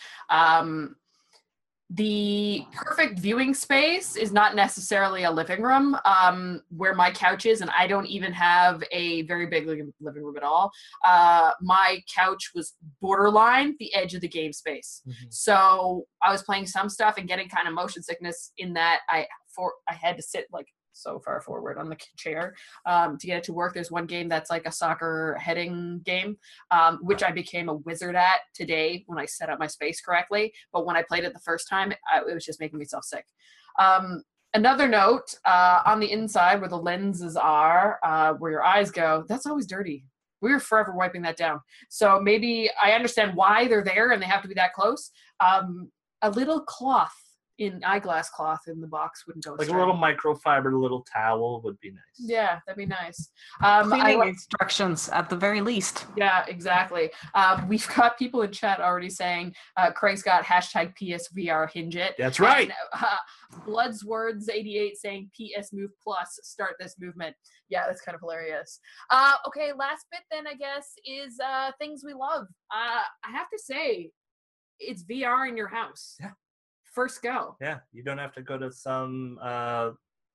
the perfect viewing space is not necessarily a living room where my couch is, and I don't even have a very big living room at all. My couch was borderline the edge of the game space. So I was playing some stuff and getting kind of motion sickness in that I had to sit like so far forward on the chair to get it to work. There's one game that's like a soccer heading game, which I became a wizard at today when I set up my space correctly. But when I played it the first time, it was just making myself sick. Another note, on the inside where the lenses are, where your eyes go, that's always dirty. We were forever wiping that down. So maybe I understand why they're there and they have to be that close. A little cloth eyeglass cloth in the box wouldn't go Like straight. a little microfiber little towel would be nice. Yeah, that'd be nice. Cleaning instructions at the very least. Yeah, exactly. We've got people in chat already saying Craig's got hashtag PSVR hinge it. That's right. And, Bloodswords88 saying PS Move Plus, start this movement. Yeah, that's kind of hilarious. Okay, last bit then I guess is things we love. I have to say, it's VR in your house. Yeah. First go. Yeah, you don't have to go to some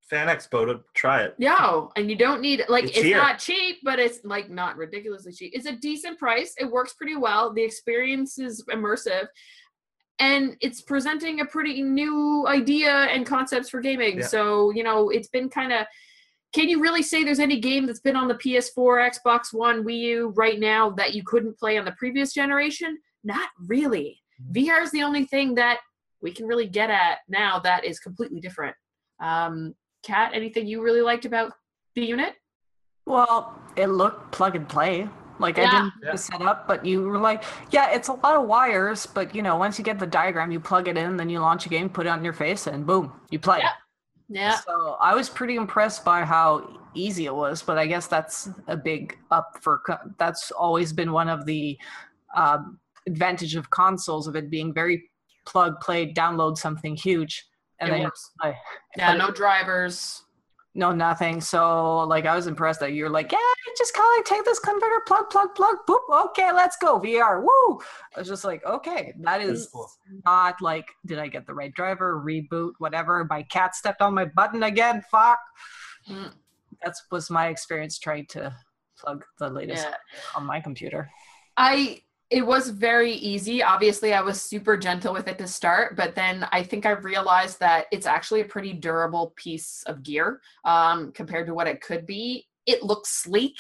Fan Expo to try it. No, and you don't need like It's it's here. not cheap, but it's like not ridiculously cheap. It's a decent price. It works pretty well. The experience is immersive. And it's presenting a pretty new idea and concepts for gaming. Yeah. So, it's been kind of. Can you really say there's any game that's been on the PS4, Xbox One, Wii U right now that you couldn't play on the previous generation? Not really. VR is the only thing that we can really get at now that is completely different. Kat, anything you really liked about the unit? Well, it looked plug and play. Like I Yeah. didn't do the setup, but you were like, yeah, it's a lot of wires, but once you get the diagram, you plug it in, then you launch a game, put it on your face, and boom, you play. Yeah. Yeah. So I was pretty impressed by how easy it was, but I guess that's a big up for. That's always been one of the advantage of consoles, of it being very plug, play, download something huge, and It then you works. play. Yeah, But no drivers. no, nothing. So like I was impressed that you're like, yeah, just kind of take this converter, plug, boop. Okay, let's go VR. Woo! I was just like, okay, that is cool. not like, did I get the right driver? Reboot, whatever. My cat stepped on my button again. Fuck. Mm. That was my experience trying to plug the latest Yeah. on my computer. It was very easy. Obviously, I was super gentle with it to start, but then I think I realized that it's actually a pretty durable piece of gear compared to what it could be. It looks sleek.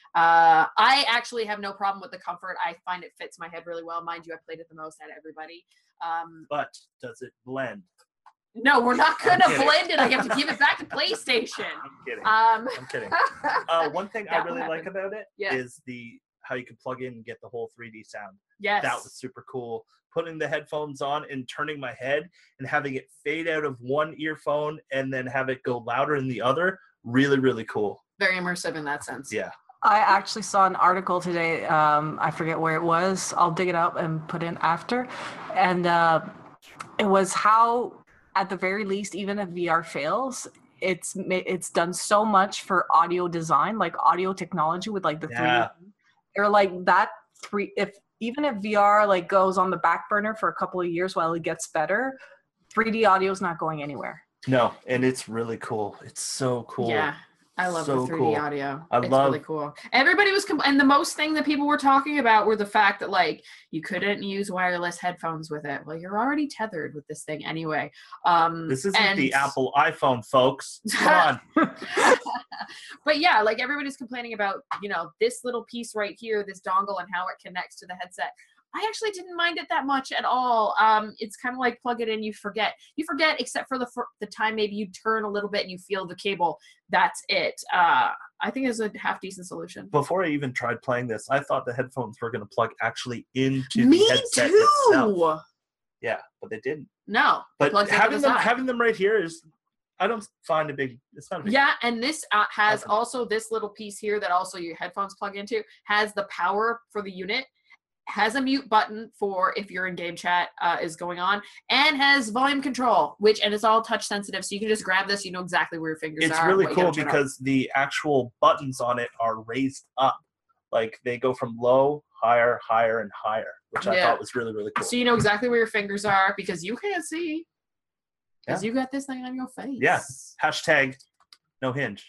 I actually have no problem with the comfort. I find it fits my head really well. Mind you, I played it the most out of everybody. But does it blend? No, we're not I'm gonna kidding. blend it. I have to give it back to PlayStation. I'm kidding. Um, I'm kidding. One thing I That will really like happen. about it Yeah. is how you can plug in and get the whole 3D sound. yes. That was super cool. Putting the headphones on and turning my head and having it fade out of one earphone and then have it go louder in the other. Really, really cool. Very immersive in that sense. Yeah. I actually saw an article today. I forget where it was. I'll dig it up and put in after. And it was how, at the very least, even if VR fails, it's done so much for audio design, like audio technology with like the Yeah. 3D. They're like that even if VR like goes on the back burner for a couple of years while it gets better, 3D audio is not going anywhere. No, and it's really cool. It's so cool. Yeah, I love So the 3D cool. audio. I It's love- really cool. Everybody was, and the most thing that people were talking about were the fact that like you couldn't use wireless headphones with it. Well, you're already tethered with this thing anyway. This isn't and- the Apple iPhone, folks. Come on. But yeah, like everybody's complaining about, this little piece right here, this dongle and how it connects to the headset. I actually didn't mind it that much at all. It's kind of like plug it in, you forget, except for the time maybe you turn a little bit and you feel the cable. That's it. I think it's a half decent solution. Before I even tried playing this, I thought the headphones were going to plug actually into Me the headset too. itself. Yeah, but they didn't. No, But plugs into having the them side. having them right here is, I don't find it's not a big. Yeah, and this has Definitely. also this little piece here that also your headphones plug into, has the power for the unit, has a mute button for if your in-game chat is going on, and has volume control, and it's all touch sensitive, so you can just grab this, you know exactly where your fingers It's are. really what you gotta cool turn on. because the actual buttons on it are raised up. Like they go from low, higher, higher, and higher, which I Yeah. thought was really, really cool. So you know exactly where your fingers are because you can't see. Because you got this thing on your face. Yeah. Hashtag no hinge.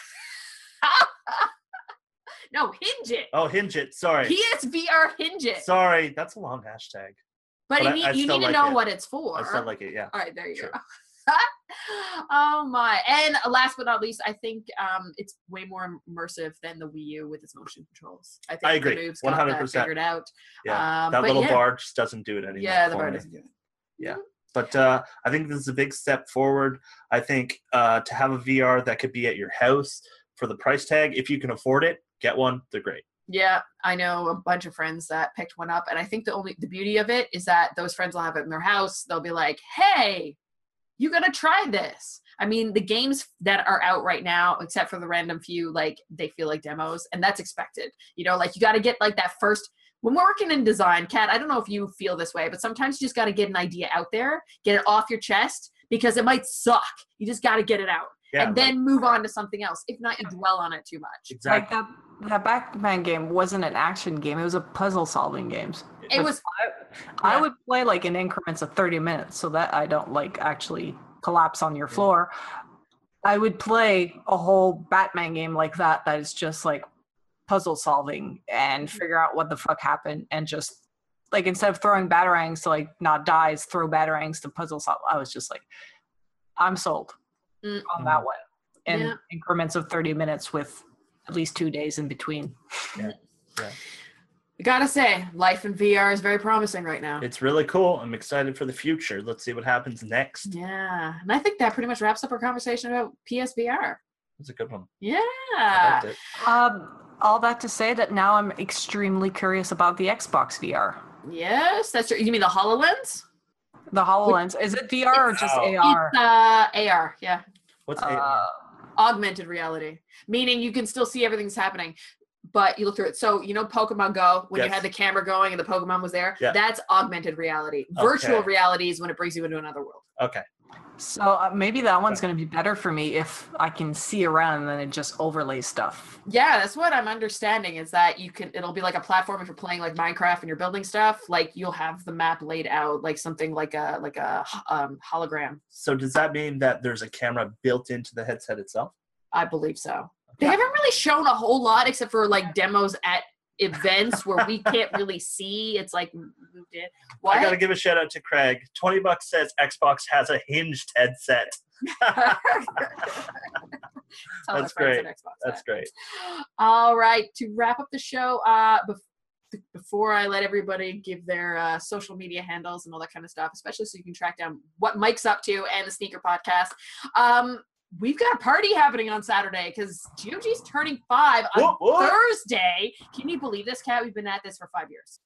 No, hinge it. Oh, hinge it. Sorry. PSVR hinge it. Sorry. That's a long hashtag. But but you I need still to like know it. what it's for. I still like it. Yeah. All right, there you Sure. go. Oh my! And last but not least, I think it's way more immersive than the Wii U with its motion controls. I think I agree, The noobs got that 100%. figured out. Yeah. That but little yeah. bar just doesn't do it anymore. Yeah, the for bar me. doesn't do it. Yeah. But I think this is a big step forward. I think to have a VR that could be at your house for the price tag, if you can afford it, get one. They're great. Yeah, I know a bunch of friends that picked one up, and I think the beauty of it is that those friends will have it in their house. They'll be like, "Hey, you gotta try this." I mean, the games that are out right now, except for the random few, like they feel like demos, and that's expected. Like you got to get like that first. When we're working in design, Kat, I don't know if you feel this way, but sometimes you just got to get an idea out there, get it off your chest because it might suck. You just got to get it out. Yeah. And then move on to something else. If not, you dwell on it too much. Exactly. Like that Batman game wasn't an action game; it was a puzzle-solving game. It was I would play like in increments of 30 minutes, so that I don't like actually collapse on your floor. I would play a whole Batman game like that is just like puzzle solving and figure out what the fuck happened, and just like instead of throwing batarangs to like not dies, throw batarangs to puzzle solve. I was just like, I'm sold on that one. In Yeah. increments of 30 minutes with at least 2 days in between. Yeah. I gotta say, life in VR is very promising right now. It's really cool. I'm excited for the future. Let's see what happens next. Yeah, and I think that pretty much wraps up our conversation about PSVR. That's a good one. Yeah. I liked it. All that to say that now I'm extremely curious about the Xbox VR. Yes, that's true. You mean the HoloLens? The HoloLens. Is it VR or just Oh. AR? It's AR, yeah. What's Augmented reality, meaning you can still see everything's happening, but you look through it. So, you know, Pokemon Go, when you Yes. had the camera going and the Pokemon was there, Yeah. that's augmented reality. Virtual Okay. reality is when it brings you into another world. Okay. So maybe that one's going to be better for me if I can see around and then it just overlays stuff. Yeah, that's what I'm understanding is that it'll be like a platform if you're playing like Minecraft and you're building stuff, like you'll have the map laid out like something like a hologram. So does that mean that there's a camera built into the headset itself? I believe so. They haven't really shown a whole lot except for like demos at events where we can't really see. It's like moved in. What? I gotta give a shout out to Craig. $20 says Xbox has a hinged headset. Tell our That's friends great. at Xbox That's that. great. All right, to wrap up the show, before I let everybody give their social media handles and all that kind of stuff, especially so you can track down what Mike's up to and the Sneaker Podcast, we've got a party happening on Saturday because GOG's turning 5 on Whoop, whoop. Thursday. Can you believe this, Kat? We've been at this for 5 years.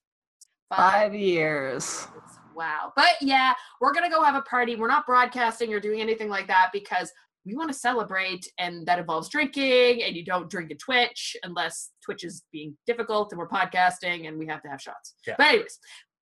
5 years. Wow. But yeah, we're going to go have a party. We're not broadcasting or doing anything like that because we want to celebrate, and that involves drinking, and you don't drink at Twitch unless Twitch is being difficult and we're podcasting and we have to have shots. Yeah. But anyways,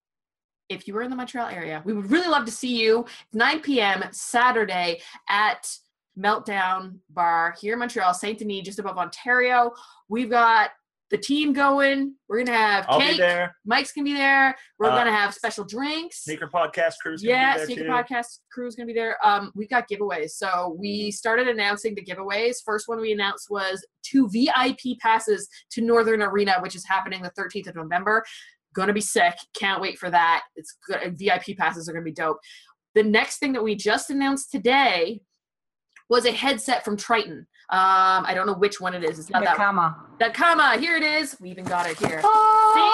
if you were in the Montreal area, we would really love to see you. 9 p.m. Saturday at Meltdown Bar here in Montreal, Saint Denis, just above Ontario. We've got the team going. We're going to have I'll cake. be there. Mike's going to be there. We're going to have special drinks. Sneaker Podcast crew's gonna Yeah, be there Sneaker too. Podcast crew is going to be there. We've got giveaways. So we started announcing the giveaways. First one we announced was 2 VIP passes to Northern Arena, which is happening the 13th of November. Going to be sick. Can't wait for that. It's good. VIP passes are going to be dope. The next thing that we just announced today was a headset from Triton. I don't know which one it is. It's not that one. Nakama. Here it is. We even got it here. See,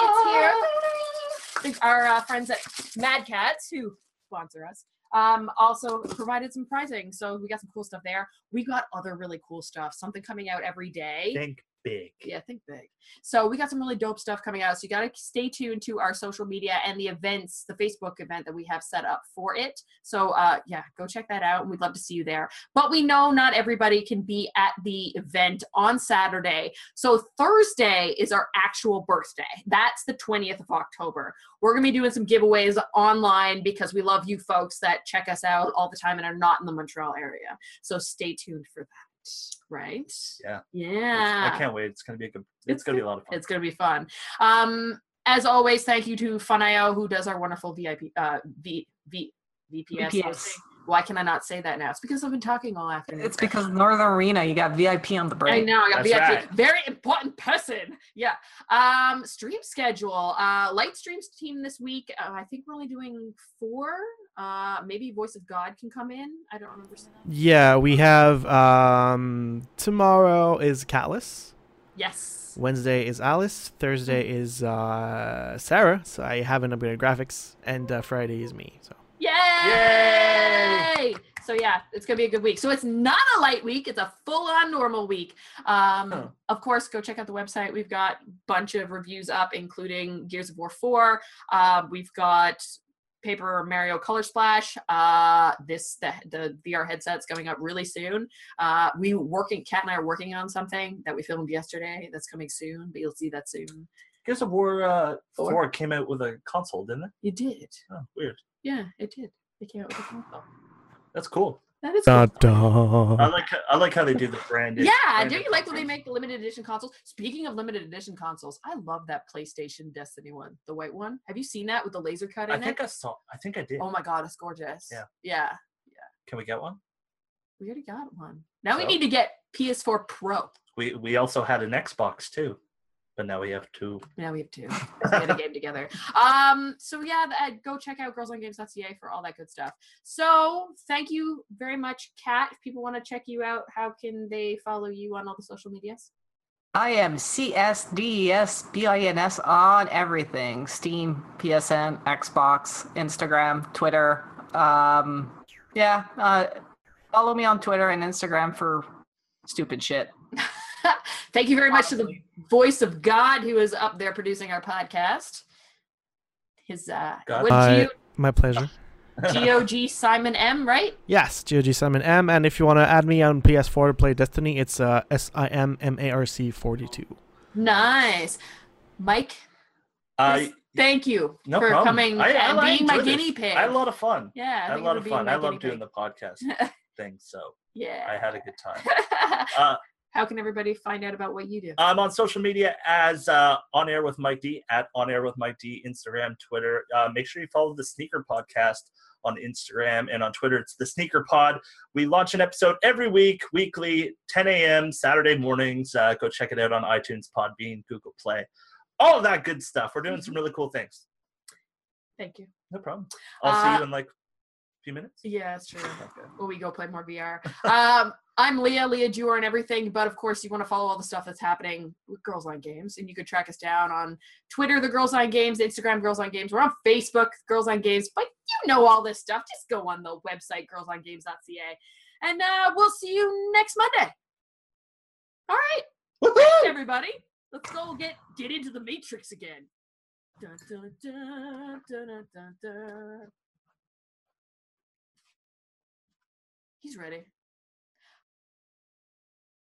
it's here. Our friends at Mad Cats, who sponsor us, also provided some pricing. So we got some cool stuff there. We got other really cool stuff. Something coming out every day. Think big. Yeah, think big. So we got some really dope stuff coming out. So you got to stay tuned to our social media and the events, the Facebook event that we have set up for it. So yeah, go check that out. We'd love to see you there. But we know not everybody can be at the event on Saturday. So Thursday is our actual birthday. That's the 20th of October. We're going to be doing some giveaways online because we love you folks that check us out all the time and are not in the Montreal area. So stay tuned for that. Right? Yeah. Yeah. I can't wait. It's gonna be it's gonna be a lot of fun. It's going to be fun. As always, thank you to Fun.io who does our wonderful VPS. hosting. Why can I not say that now? It's because I've been talking all afternoon. It's because Northern Arena, you got VIP on the break. I know, I got That's VIP. right. Very important person. Yeah. Stream schedule. Light streams team this week. I think we're only doing 4. Maybe Voice of God can come in. I don't remember. Yeah, we have tomorrow is Catless. Yes. Wednesday is Alice. Thursday is Sarah. So I haven't upgraded graphics, and Friday is me. So. Yay! So yeah, it's gonna be a good week. So it's not a light week; it's a full-on normal week. Of course, go check out the website. We've got a bunch of reviews up, including Gears of War 4. We've got Paper Mario Color Splash. The VR headset's coming up really soon. Kat and I are working on something that we filmed yesterday that's coming soon, but you'll see that soon. Gears of War 4 came out with a console, didn't it? You did. Oh, weird. Yeah, it did. It came out with a console. That's cool. That is Da, cool. da. I like how they do the branding. Yeah, do you like when they make the limited edition consoles? Speaking of limited edition consoles, I love that PlayStation Destiny one, the white one. Have you seen that with the laser cut in I think it? I saw. I think I did. Oh my god, it's gorgeous. Yeah. Yeah. Can we get one? We already got one. Now we So? need to get PS4 Pro. We also had an Xbox too, but now we have two. Now we have two. We had a game together. So yeah, go check out girlsongames.ca for all that good stuff. So thank you very much, Kat. If people want to check you out, how can they follow you on all the social medias? I am CSDESBINS on everything. Steam, PSN, Xbox, Instagram, Twitter. Follow me on Twitter and Instagram for stupid shit. Thank you very much to the voice of God who is up there producing our podcast. His My pleasure. GOG Simon M, right? Yes, GOG Simon M. And if you want to add me on PS4 to play Destiny, it's SIMMARC42. Nice. Mike, thank you No for problem. coming I and being my enjoyed this. guinea pig. I had a lot of fun. Yeah, I had a lot of fun. I love doing the podcast thing, so Yeah. I had a good time. How can everybody find out about what you do? I'm on social media as On Air with Mike D, at On Air with Mike D, Instagram, Twitter. Make sure you follow the Sneaker Podcast on Instagram, and on Twitter it's the Sneaker Pod. We launch an episode every week, weekly, 10 a.m. Saturday mornings. Go check it out on iTunes, Podbean, Google Play, all of that good stuff. We're doing some really cool things. Thank you. No problem. I'll see you in like a few minutes. Yeah, that's true. Okay. Will we go play more VR? I'm Leah Jewar and everything, but of course you want to follow all the stuff that's happening with Girls on Games, and you could track us down on Twitter, the Girls on Games, Instagram, Girls on Games. We're on Facebook, Girls on Games, but you know all this stuff. Just go on the website, girlsongames.ca, and we'll see you next Monday. All right. Thanks, everybody. Let's go get into the Matrix again. Dun, dun, dun, dun, dun, dun, dun. He's ready.